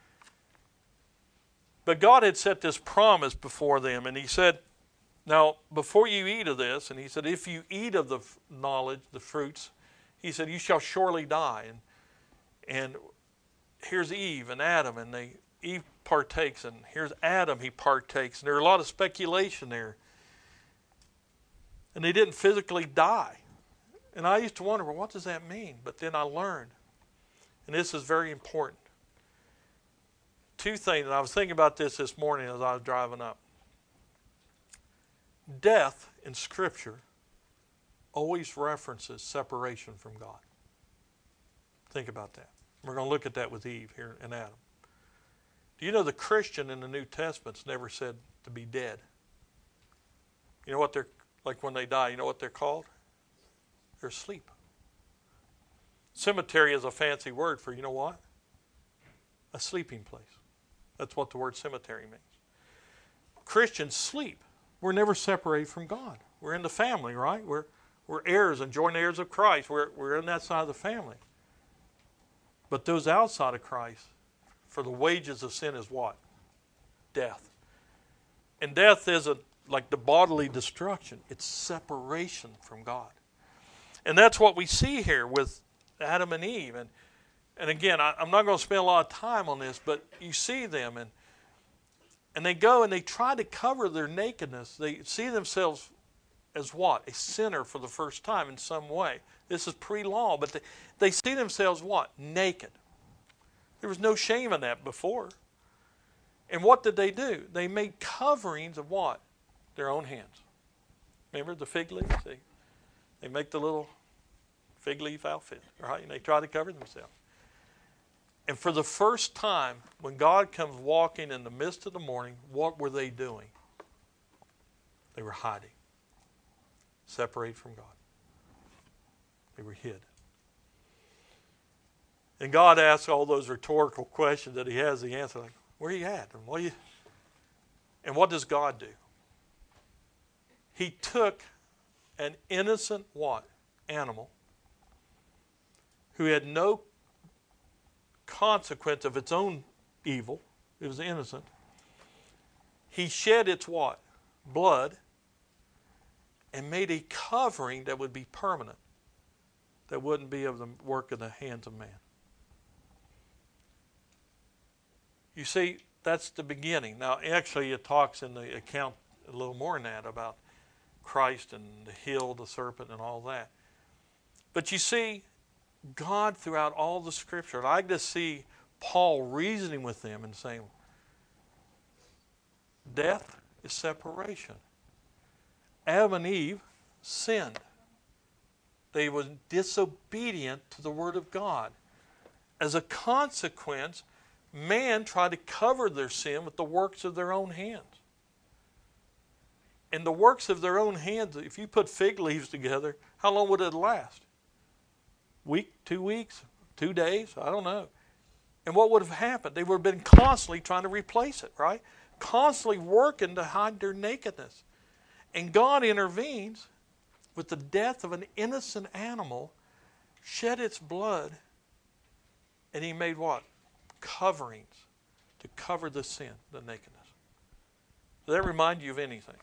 But God had set this promise before them, and he said, now, before you eat of this, and he said, if you eat of the knowledge, the fruits, he said, you shall surely die. And, and here's Eve and Adam, and they Eve partakes, and here's Adam, he partakes. And there's a lot of speculation there. And they didn't physically die. And I used to wonder, well, what does that mean? But then I learned, and this is very important. Two things, and I was thinking about this this morning as I was driving up. Death in Scripture always references separation from God. Think about that. We're going to look at that with Eve here and Adam. Do you know the Christian in the New Testament's never said to be dead? You know what they're, like when they die, you know what they're called? They're asleep. Cemetery is a fancy word for, you know what? A sleeping place. That's what the word cemetery means. Christians sleep. We're never separated from God. We're in the family, right? We're, we're heirs and joint heirs of Christ. We're, we're in that side of the family. But those outside of Christ, for the wages of sin is what? Death. And death isn't like the bodily destruction. It's separation from God. And that's what we see here with Adam and Eve. And, and again, I, I'm not going to spend a lot of time on this, but you see them, and and they go and they try to cover their nakedness. They see themselves as what? A sinner for the first time in some way. This is pre-law, but they, they see themselves what? Naked. There was no shame in that before. And what did they do? They made coverings of what? Their own hands. Remember the fig leaves? They, they make the little fig leaf outfit, right? And they try to cover themselves. And for the first time, when God comes walking in the midst of the morning, what were they doing? They were hiding. Separated from God. They were hid. And God asks all those rhetorical questions that he has the answer like, Where are you at? And what, you, and what does God do? He took an innocent what? Animal who had no consequence of its own evil. It was innocent. He shed its what? Blood, and made a covering that would be permanent, that wouldn't be of the work of the hands of man. You see, that's the beginning. Now, actually, it talks in the account a little more than that about Christ and the hill, the serpent, and all that. But you see, God throughout all the Scripture, and I just see Paul reasoning with them and saying, death is separation. Adam and Eve sinned. They were disobedient to the Word of God. As a consequence, man tried to cover their sin with the works of their own hands. And the works of their own hands, if you put fig leaves together, how long would it last? Week, two weeks, two days, I don't know. And what would have happened? They would have been constantly trying to replace it, right? Constantly working to hide their nakedness. And God intervenes with the death of an innocent animal, shed its blood, and He made what? Coverings to cover the sin, the nakedness. Does that remind you of anything?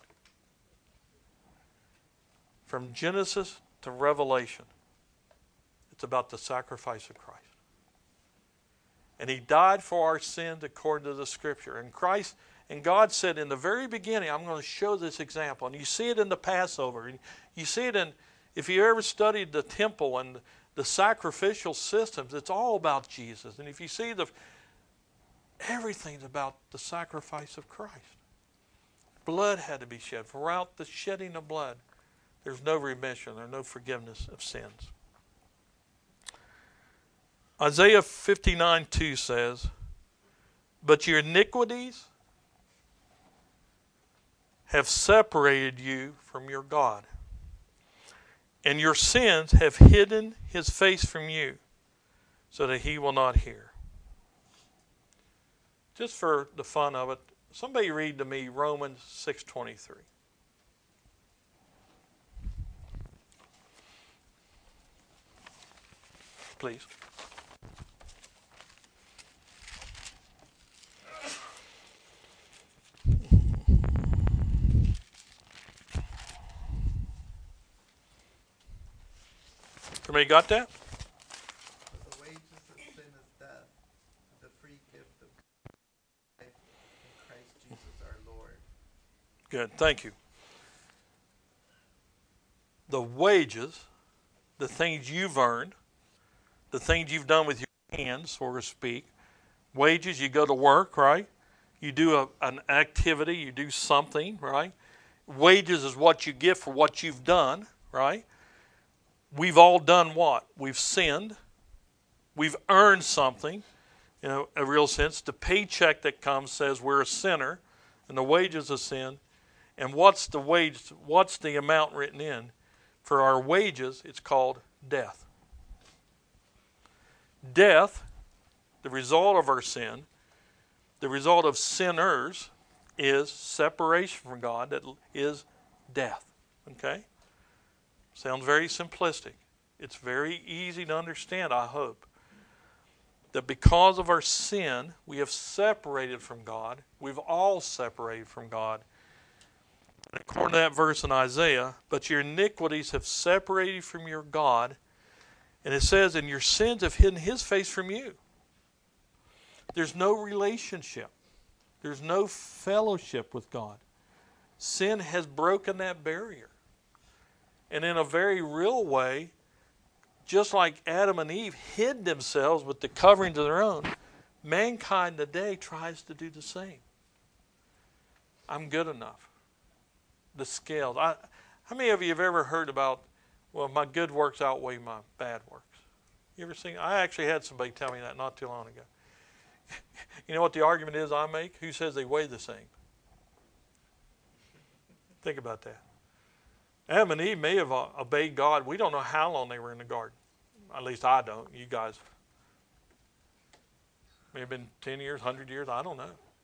From Genesis to Revelation, it's about the sacrifice of Christ. And He died for our sins according to the Scripture. And Christ, and God said in the very beginning, I'm going to show this example. And you see it in the Passover. And you see it in, if you ever studied the temple and the sacrificial systems, it's all about Jesus. And if you see the, everything's about the sacrifice of Christ. Blood had to be shed. Without the shedding of blood, there's no remission, there's no forgiveness of sins. Isaiah fifty-nine two says, but your iniquities have separated you from your God, and your sins have hidden His face from you, so that He will not hear. Just for the fun of it, somebody read to me Romans six twenty-three. Please. Everybody got that? The wages of sin is death. The free gift of life in Christ Jesus our Lord. Good, thank you. The wages, the things you've earned, the things you've done with your hands, so to speak. Wages, you go to work, right? You do a, an activity, you do something, right? Wages is what you get for what you've done, right? We've all done what? We've sinned. We've earned something. In a, a real sense, the paycheck that comes says we're a sinner, and the wages of sin. And what's the wage? What's the amount written in? For our wages, it's called death. Death, the result of our sin, the result of sinners, is separation from God. That is death. Okay? Sounds very simplistic. It's very easy to understand, I hope. That because of our sin, we have separated from God. We've all separated from God. And according to that verse in Isaiah, but your iniquities have separated from your God. And it says, and your sins have hidden His face from you. There's no relationship. There's no fellowship with God. Sin has broken that barrier. And in a very real way, just like Adam and Eve hid themselves with the coverings of their own, mankind today tries to do the same. I'm good enough. The scales. I, how many of you have ever heard about, well, my good works outweigh my bad works? You ever seen? I actually had somebody tell me that not too long ago. You know what the argument is I make? Who says they weigh the same? Think about that. Adam and Eve may have obeyed God. We don't know how long they were in the garden. At least I don't. You guys. May have been ten years, one hundred years. I don't know.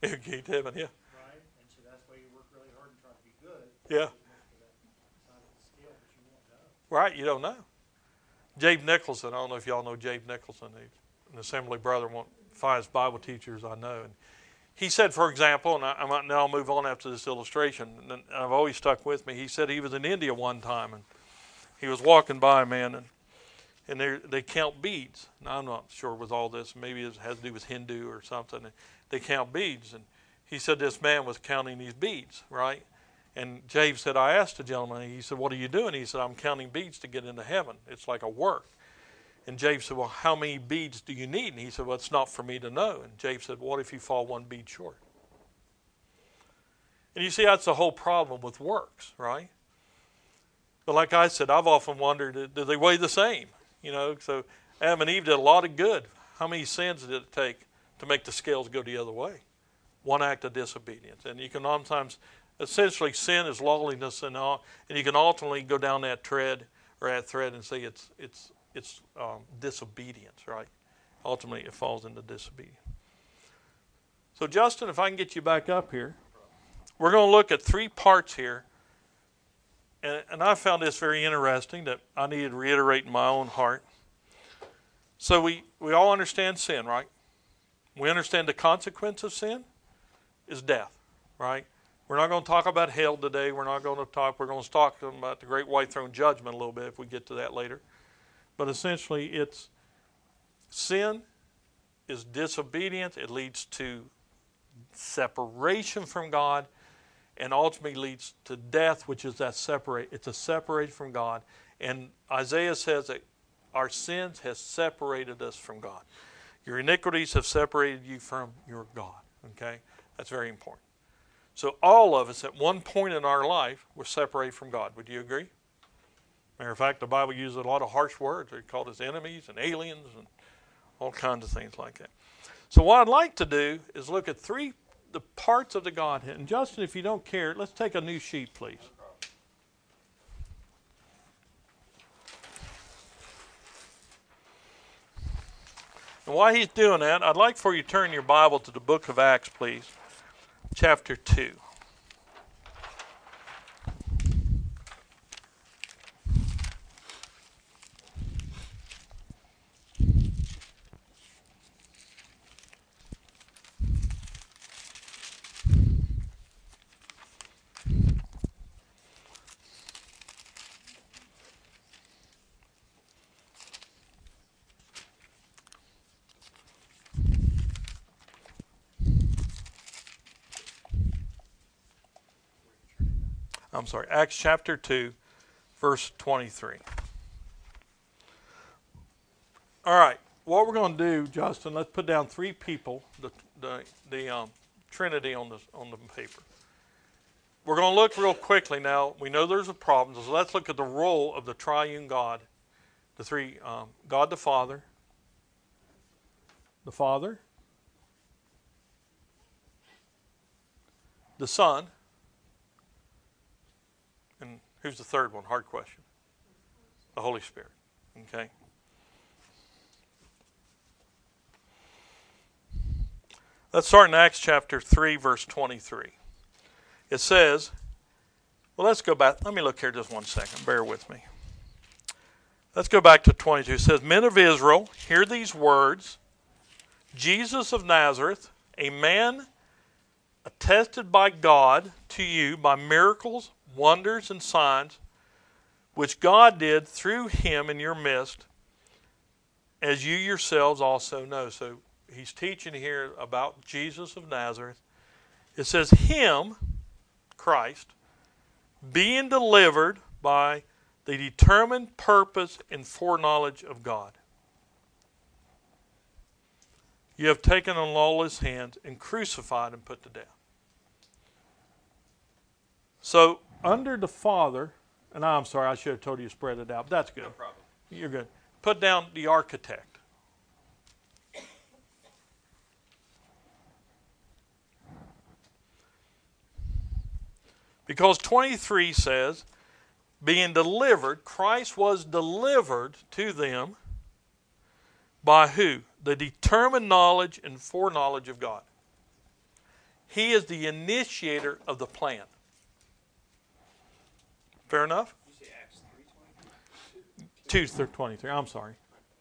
Keep heaven, yeah. Right? And so that's why you work really hard and try to be good. Yeah. For that side of the scale, but you won't know. Right, you don't know. Jabe Nicholson, I don't know if y'all know Jabe Nicholson. He's an assembly brother, one of the finest Bible teachers I know. And he said, for example, and I, I might, now I'll move on after this illustration, and I've always stuck with me. He said he was in India one time, and he was walking by, man, and and they they count beads. Now, I'm not sure with all this. Maybe it has to do with Hindu or something. They count beads, and he said this man was counting these beads, right? And Jabe said, I asked the gentleman, he said, what are you doing? He said, I'm counting beads to get into heaven. It's like a work. And Jabe said, well, how many beads do you need? And he said, well, it's not for me to know. And Jabe said, what if you fall one bead short? And you see, that's the whole problem with works, right? But like I said, I've often wondered, do they weigh the same? You know, so Adam and Eve did a lot of good. How many sins did it take to make the scales go the other way? One act of disobedience. And you can sometimes, essentially, sin is lawlessness, and all, and you can ultimately go down that thread or that thread and say it's it's it's um, disobedience, right? Ultimately, it falls into disobedience. So, Justin, if I can get you back up here, we're going to look at three parts here. And, and I found this very interesting that I needed to reiterate in my own heart. So we, we all understand sin, right? We understand the consequence of sin is death, right? We're not going to talk about hell today. We're not going to talk, we're going to talk about the great white throne judgment a little bit if we get to that later. But essentially it's sin is disobedience. It leads to separation from God, and ultimately leads to death, which is that separate. It's a separation from God. And Isaiah says that our sins have separated us from God. Your iniquities have separated you from your God. Okay? That's very important. So all of us at one point in our life were separated from God. Would you agree? Matter of fact, the Bible uses a lot of harsh words. They're called us enemies and aliens and all kinds of things like that. So what I'd like to do is look at three the parts of the Godhead. And Justin, if you don't care, let's take a new sheet, please. And while he's doing that, I'd like for you to turn your Bible to the book of Acts, please, chapter two. I'm sorry, Acts chapter two, verse twenty-three. All right, what we're going to do, Justin, let's put down three people, the the, the um, Trinity on the, on the paper. We're going to look real quickly now. We know there's a problem, so let's look at the role of the triune God. The three, um, God the Father, the Father, the Son, and who's the third one? Hard question. The Holy Spirit. Okay. Let's start in Acts chapter three, verse twenty-three. It says, well, let's go back. Let me look here just one second. Bear with me. Let's go back to twenty-two. It says, Men of Israel, hear these words. Jesus of Nazareth, a man attested by God to you by miracles, wonders, and signs, which God did through him in your midst, as you yourselves also know. So he's teaching here about Jesus of Nazareth. It says, him, Christ, being delivered by the determined purpose and foreknowledge of God. You have taken on lawless hands and crucified and put to death. So, under the Father, and I'm sorry, I should have told you to spread it out. That's good. No problem. You're good. Put down the architect. Because twenty-three says, being delivered, Christ was delivered to them by who? The determined knowledge and foreknowledge of God. He is the initiator of the plan. Fair enough? You say Acts three twenty-three? two twenty-three. I'm sorry.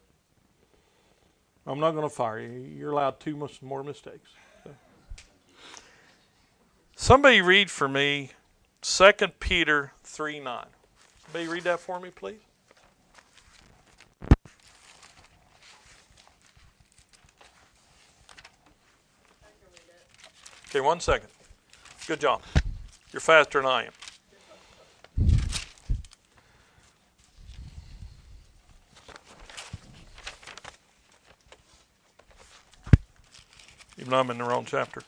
I'm not going to fire you. You're allowed two more mistakes. So. Somebody read for me Second Peter three nine. Somebody read that for me, please. I can read it. Okay, one second. Good job. You're faster than I am. Even though I'm in the wrong chapter.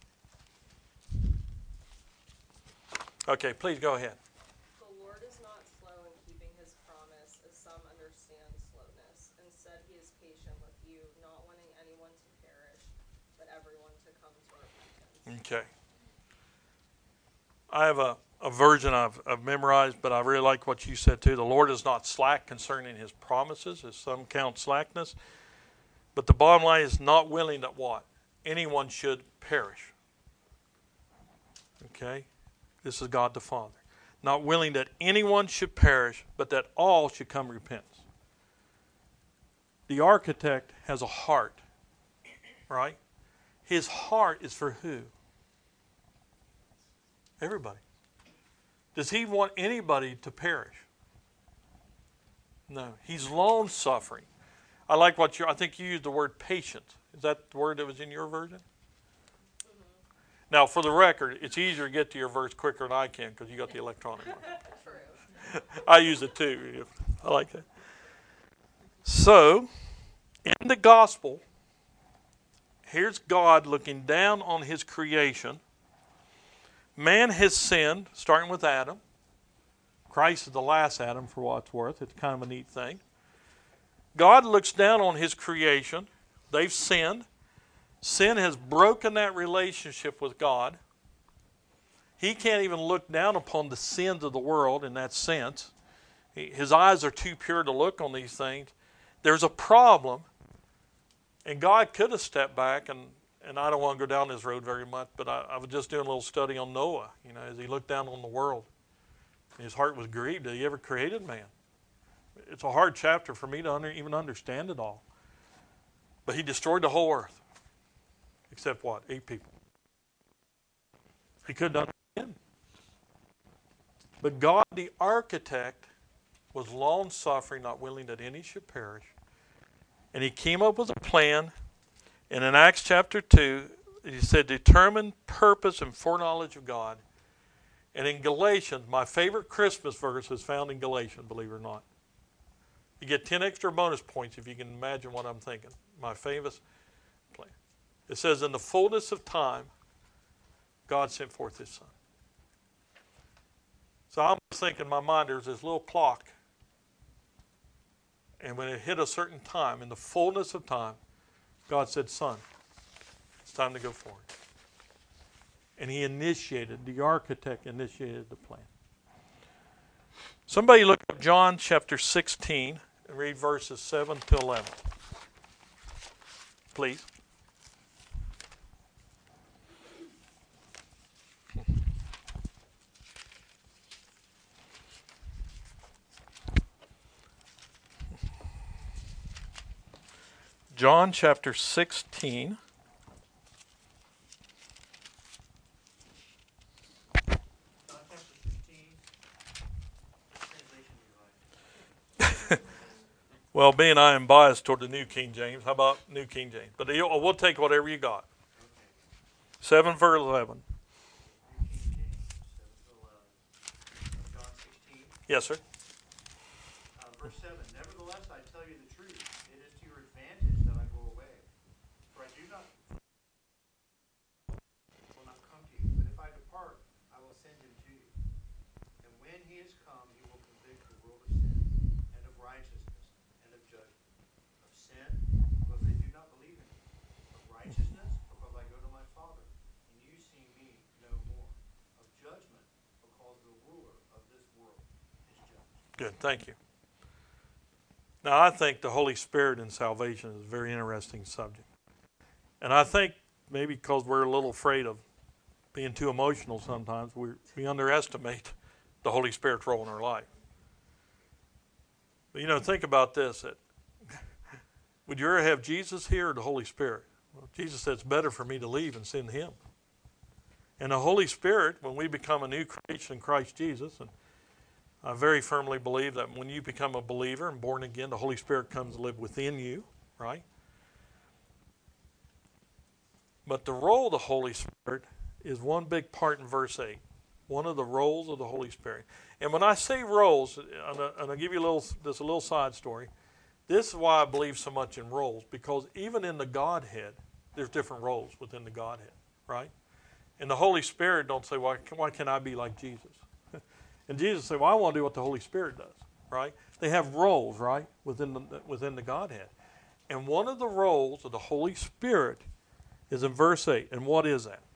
Okay, please go ahead. The Lord is not slow in keeping his promise, as some understand slowness. Instead, he is patient with you, not wanting anyone to perish, but everyone to come to repentance. Okay. I have a, a version I've, I've memorized, but I really like what you said too. The Lord is not slack concerning his promises, as some count slackness. But the bottom line is not willing that what? Anyone should perish. Okay? This is God the Father. Not willing that anyone should perish, but that all should come to repentance. The architect has a heart, right? His heart is for who? Everybody. Does he want anybody to perish? No. He's long suffering. I like what you, I think you used the word patient. Is that the word that was in your version? Mm-hmm. Now, for the record, it's easier to get to your verse quicker than I can because you got the electronic one. True. I use it too. I like that. So, in the gospel, here's God looking down on his creation. Man has sinned, starting with Adam. Christ is the last Adam, for what it's worth. It's kind of a neat thing. God looks down on his creation. They've sinned. Sin has broken that relationship with God. He can't even look down upon the sins of the world in that sense. His eyes are too pure to look on these things. There's a problem. And God could have stepped back, and, and I don't want to go down this road very much, but I, I was just doing a little study on Noah, you know, as he looked down on the world. His heart was grieved that he ever created man. It's a hard chapter for me to under, even understand it all. But he destroyed the whole earth. Except what? Eight people. He could have done it again. But God, the architect, was long-suffering, not willing that any should perish. And he came up with a plan. And in Acts chapter two, he said, determined purpose and foreknowledge of God. And in Galatians, my favorite Christmas verse is found in Galatians, believe it or not. You get ten extra bonus points if you can imagine what I'm thinking. My famous plan. It says, in the fullness of time, God sent forth his Son. So I'm thinking in my mind, there's this little clock. And when it hit a certain time, in the fullness of time, God said, Son, it's time to go forward. And he initiated, the architect initiated the plan. Somebody look up John chapter sixteen and read verses seven to eleven. Please. John chapter sixteen. John chapter sixteen, translation you like. Well, being I am biased toward the New King James, how about New King James? But we'll take whatever you got. Okay. seven verse eleven. New King James, seven to eleven. John sixteen, Yes, sir. uh, verse seven. Nevertheless, I tell you the truth. It is to your advantage that I go away. For I do not will not come to you, but if I depart, I will send him to you. And when he is come, he will convict the world of sin, and of righteousness, and of judgment. Of sin, because they do not believe in me. Of righteousness, because I go to my Father, and you see me no more. Of judgment, because the ruler of this world is judged. Good, thank you. Now, I think the Holy Spirit in salvation is a very interesting subject. And I think maybe because we're a little afraid of being too emotional sometimes, we, we underestimate the Holy Spirit's role in our life. But, you know, think about this. That would you rather have Jesus here or the Holy Spirit? Well, Jesus said it's better for me to leave and send him. And the Holy Spirit, when we become a new creation in Christ Jesus, and I very firmly believe that when you become a believer and born again, the Holy Spirit comes to live within you, right? But the role of the Holy Spirit is one big part in verse eight. One of the roles of the Holy Spirit. And when I say roles, and I'll give you a little, this a little side story. This is why I believe so much in roles, because even in the Godhead, there's different roles within the Godhead, right? And the Holy Spirit don't say, why, why can't I be like Jesus? And Jesus said, well, I want to do what the Holy Spirit does, right? They have roles, right, within the, within the Godhead. And one of the roles of the Holy Spirit is in verse eight. And what is that?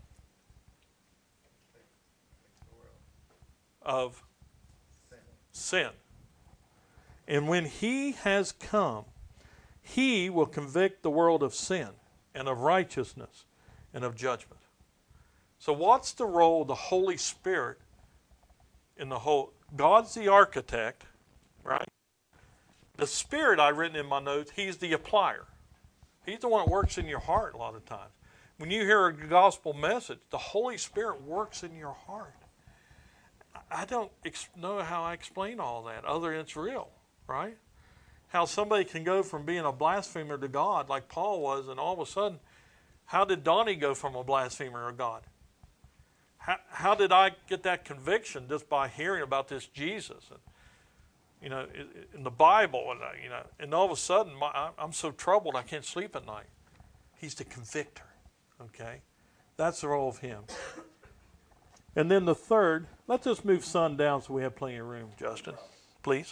Of sin. And when he has come, he will convict the world of sin and of righteousness and of judgment. So what's the role of the Holy Spirit in the whole? God's the architect, right? The Spirit, I've written in my notes, he's the applier. He's the one that works in your heart a lot of times. When you hear a gospel message, the Holy Spirit works in your heart. I don't ex- know how I explain all that other than it's real, right? How somebody can go from being a blasphemer to God like Paul was, and all of a sudden, how did Donnie go from a blasphemer to God? How, how did I get that conviction just by hearing about this Jesus, and, you know, in the Bible, and you know, and all of a sudden my, I'm so troubled I can't sleep at night. He's the convictor. Okay, that's the role of him. And then the third, let's just move Son down so we have plenty of room, Justin, please.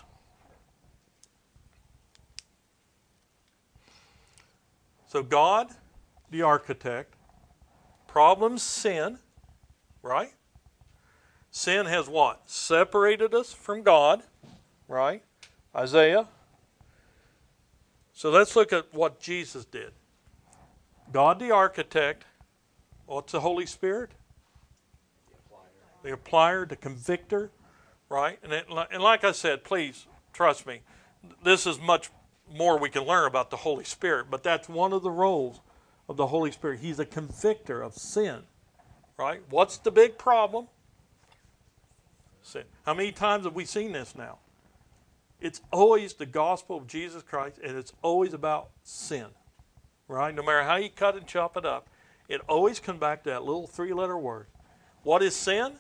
So God, the architect, problem, sin, right? Sin has what? Separated us from God, right? Isaiah. So let's look at what Jesus did. God, the architect, what's the Holy Spirit? The applier, the convictor, right? And, it, and like I said, please, trust me, this is much more we can learn about the Holy Spirit, but that's one of the roles of the Holy Spirit. He's a convictor of sin, right? What's the big problem? Sin. How many times have we seen this now? It's always the gospel of Jesus Christ, and it's always about sin, right? No matter how you cut and chop it up, it always comes back to that little three-letter word. What is sin?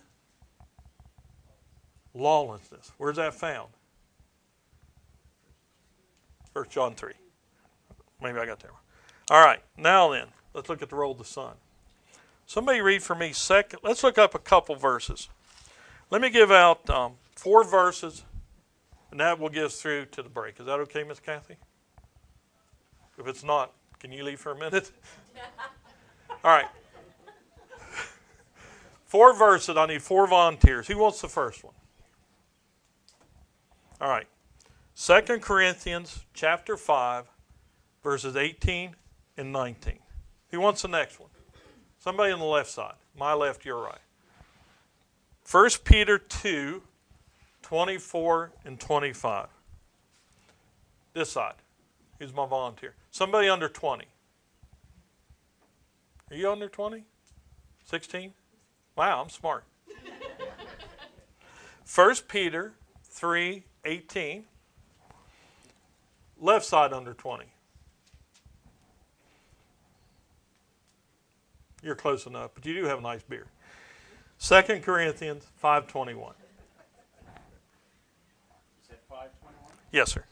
Lawlessness. Where's that found? First John three. Maybe I got that wrong. All right, now then, let's look at the role of the Son. Somebody read for me second. Let's look up a couple verses. Let me give out um, four verses, and that will get us through to the break. Is that okay, Miss Kathy? If it's not, can you leave for a minute? All right. Four verses. I need four volunteers. Who wants the first one? All right. Second Corinthians chapter five, verses eighteen and nineteen. Who wants the next one? Somebody on the left side. My left, your right. First Peter two, twenty-four and twenty-five. This side. Who's my volunteer? Somebody under twenty. Are you under twenty? sixteen? Wow, I'm smart. First Peter three, eighteen. Left side under twenty. You're close enough, but you do have a nice beard. Second Corinthians five twenty-one. You said five twenty-one? Yes, sir.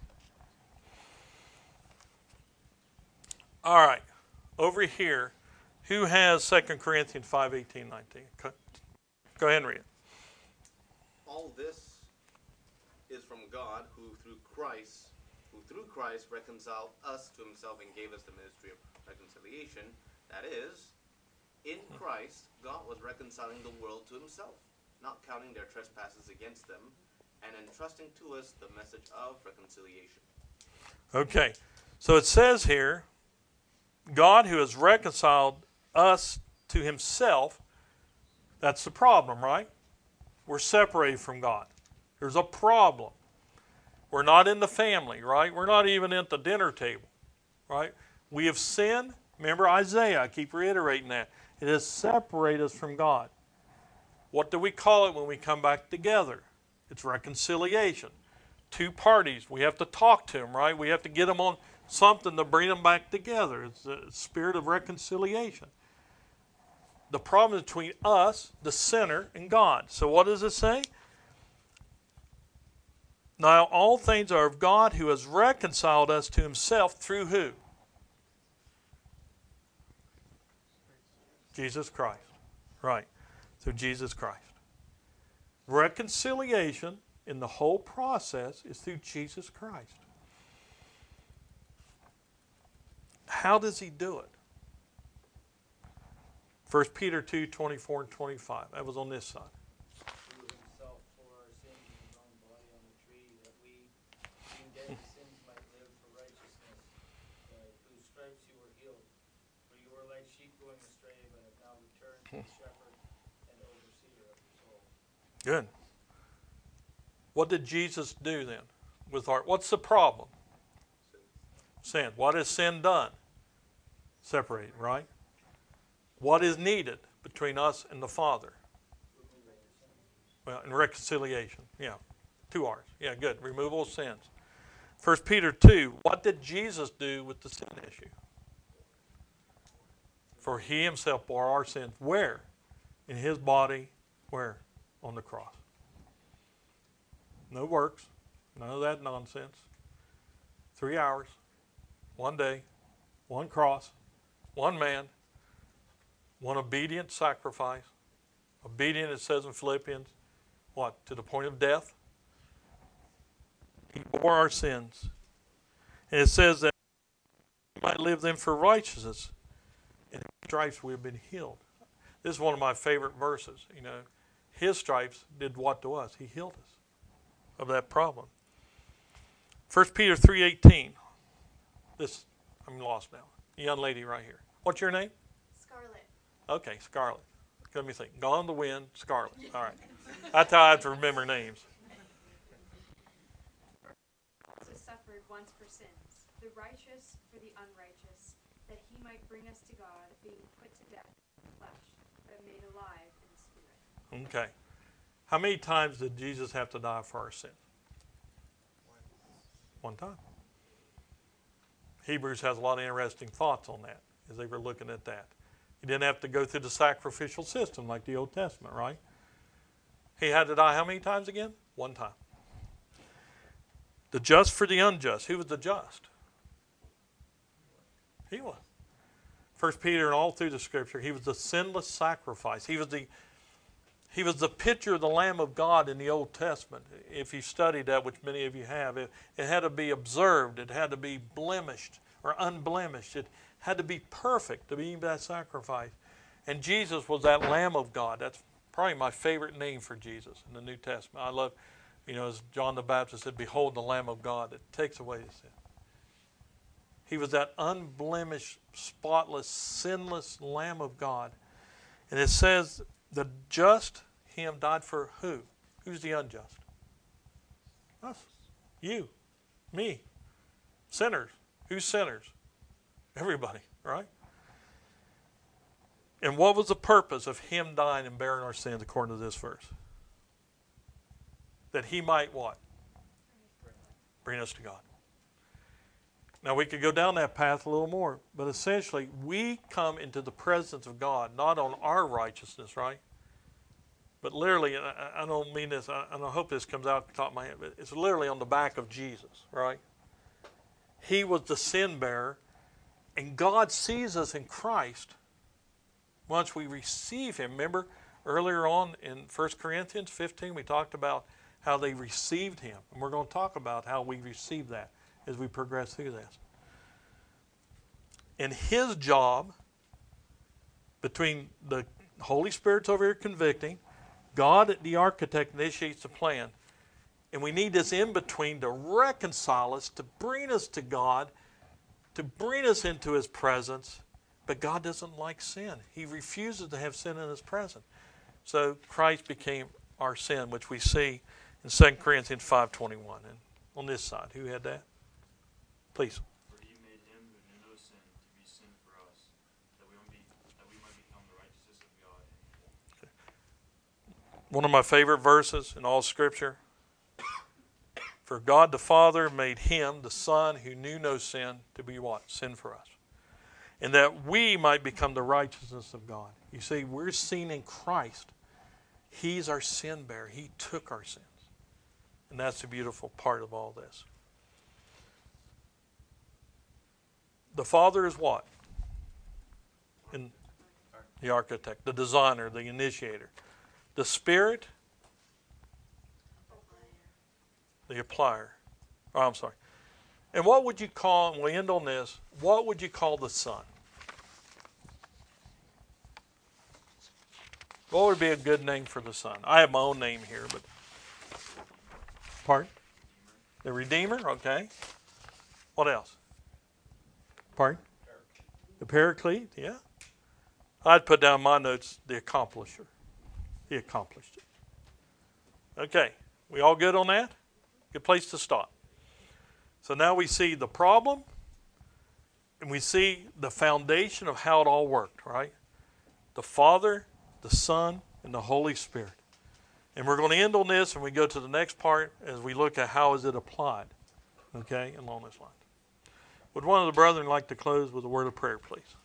All right. Over here, who has Second Corinthians five eighteen, nineteen? Go ahead and read it. All this is from God, who through Christ, who through Christ reconciled us to himself and gave us the ministry of reconciliation. That is, in Christ, God was reconciling the world to himself, not counting their trespasses against them, and entrusting to us the message of reconciliation. Okay. So it says here, God who has reconciled us to himself That's the problem, right? We're separated from God. There's a problem. We're not in the family, right? We're not even at the dinner table, right? We have sinned. Remember Isaiah, I keep reiterating that. It has separated us from God. What do we call it when we come back together? It's reconciliation. Two parties, we have to talk to them, right? We have to get them on something to bring them back together. It's the spirit of reconciliation. The problem is between us, the sinner, and God. So what does it say? Now all things are of God, who has reconciled us to himself through who? Jesus Christ. Right. Through Jesus Christ. Reconciliation in the whole process is through Jesus Christ. How does he do it? First Peter two, twenty-four and twenty-five. That was on this side. Threw himself for our sins in his own body on the tree, that we, being dead to sins, might live for righteousness, by whose stripes you were healed. For you were like sheep going astray, but have now returned to the shepherd and overseer of your soul. Good. What did Jesus do then with our, what's the problem? Sin. What has sin done? Separated, right? What is needed between us and the Father? Well, in reconciliation. Yeah. Two R's. Yeah, good. Removal of sins. First Peter two, what did Jesus do with the sin issue? For he himself bore our sins. Where? In his body. Where? On the cross. No works. None of that nonsense. Three hours. One day. One cross. One man. One obedient sacrifice. Obedient, it says in Philippians, what? To the point of death. He bore our sins. And it says that we might live then for righteousness. And his stripes we have been healed. This is one of my favorite verses. You know, his stripes did what to us? He healed us of that problem. First Peter three eighteen. This, I'm lost now. A young lady right here. What's your name? Scarlet. Okay, Scarlet. Let me think. Gone the Wind, Scarlet. All right. That's how I have to remember names. Also suffered once for sins, the righteous for the unrighteous, that he might bring us to God, being put to death in the flesh, but made alive in the spirit. Okay. How many times did Jesus have to die for our sins? One time. Hebrews has a lot of interesting thoughts on that as they were looking at that. He didn't have to go through the sacrificial system like the Old Testament, right? He had to die how many times again? One time. The just for the unjust. Who was the just? He was. First Peter and all through the Scripture, he was the sinless sacrifice. He was the He was the picture of the Lamb of God in the Old Testament. If you studied that, which many of you have, it, it had to be observed. It had to be blemished or unblemished. It had to be perfect to be that sacrifice. And Jesus was that Lamb of God. That's probably my favorite name for Jesus in the New Testament. I love, you know, as John the Baptist said, behold the Lamb of God that takes away the sin. He was that unblemished, spotless, sinless Lamb of God. And it says, the just, him, died for who? Who's the unjust? Us. You. Me. Sinners. Who's sinners? Everybody, right? And what was the purpose of him dying and bearing our sins according to this verse? That he might what? Bring us to God. Now we could go down that path a little more, but essentially we come into the presence of God, not on our righteousness, right? But literally, and I, I don't mean this, I, and I hope this comes out the top of my head, but it's literally on the back of Jesus, right? He was the sin bearer, and God sees us in Christ once we receive him. Remember earlier on in First Corinthians fifteen, we talked about how they received him, and we're going to talk about how we receive that as we progress through this. And his job, between the Holy Spirit's over here convicting, God, the architect, initiates the plan. And we need this in-between to reconcile us, to bring us to God, to bring us into his presence. But God doesn't like sin. He refuses to have sin in his presence. So Christ became our sin, which we see in Second Corinthians five twenty-one. And on this side, who had that? Please. For he made him who knew no sin to be sin for us, that we might, be, that we might become the righteousness of God. Okay. One of my favorite verses in all Scripture. For God the Father made him, the Son, who knew no sin, to be what? Sin for us. And that we might become the righteousness of God. You see, we're seen in Christ. He's our sin bearer. He took our sins. And that's the beautiful part of all this. The Father is what? In the architect, the designer, the initiator. The Spirit, the applier. Oh, I'm sorry. And what would you call, and we end on this, what would you call the Son? What would be a good name for the Son? I have my own name here, but... Pardon? The Redeemer, okay. What else? Pardon? The Paraclete, yeah. I'd put down my notes, the Accomplisher. He accomplished it. Okay, we all good on that? Good place to stop. So now we see the problem, and we see the foundation of how it all worked, right? The Father, the Son, and the Holy Spirit. And we're going to end on this, and we go to the next part as we look at how is it applied, okay, along this line. Would one of the brethren like to close with a word of prayer, please?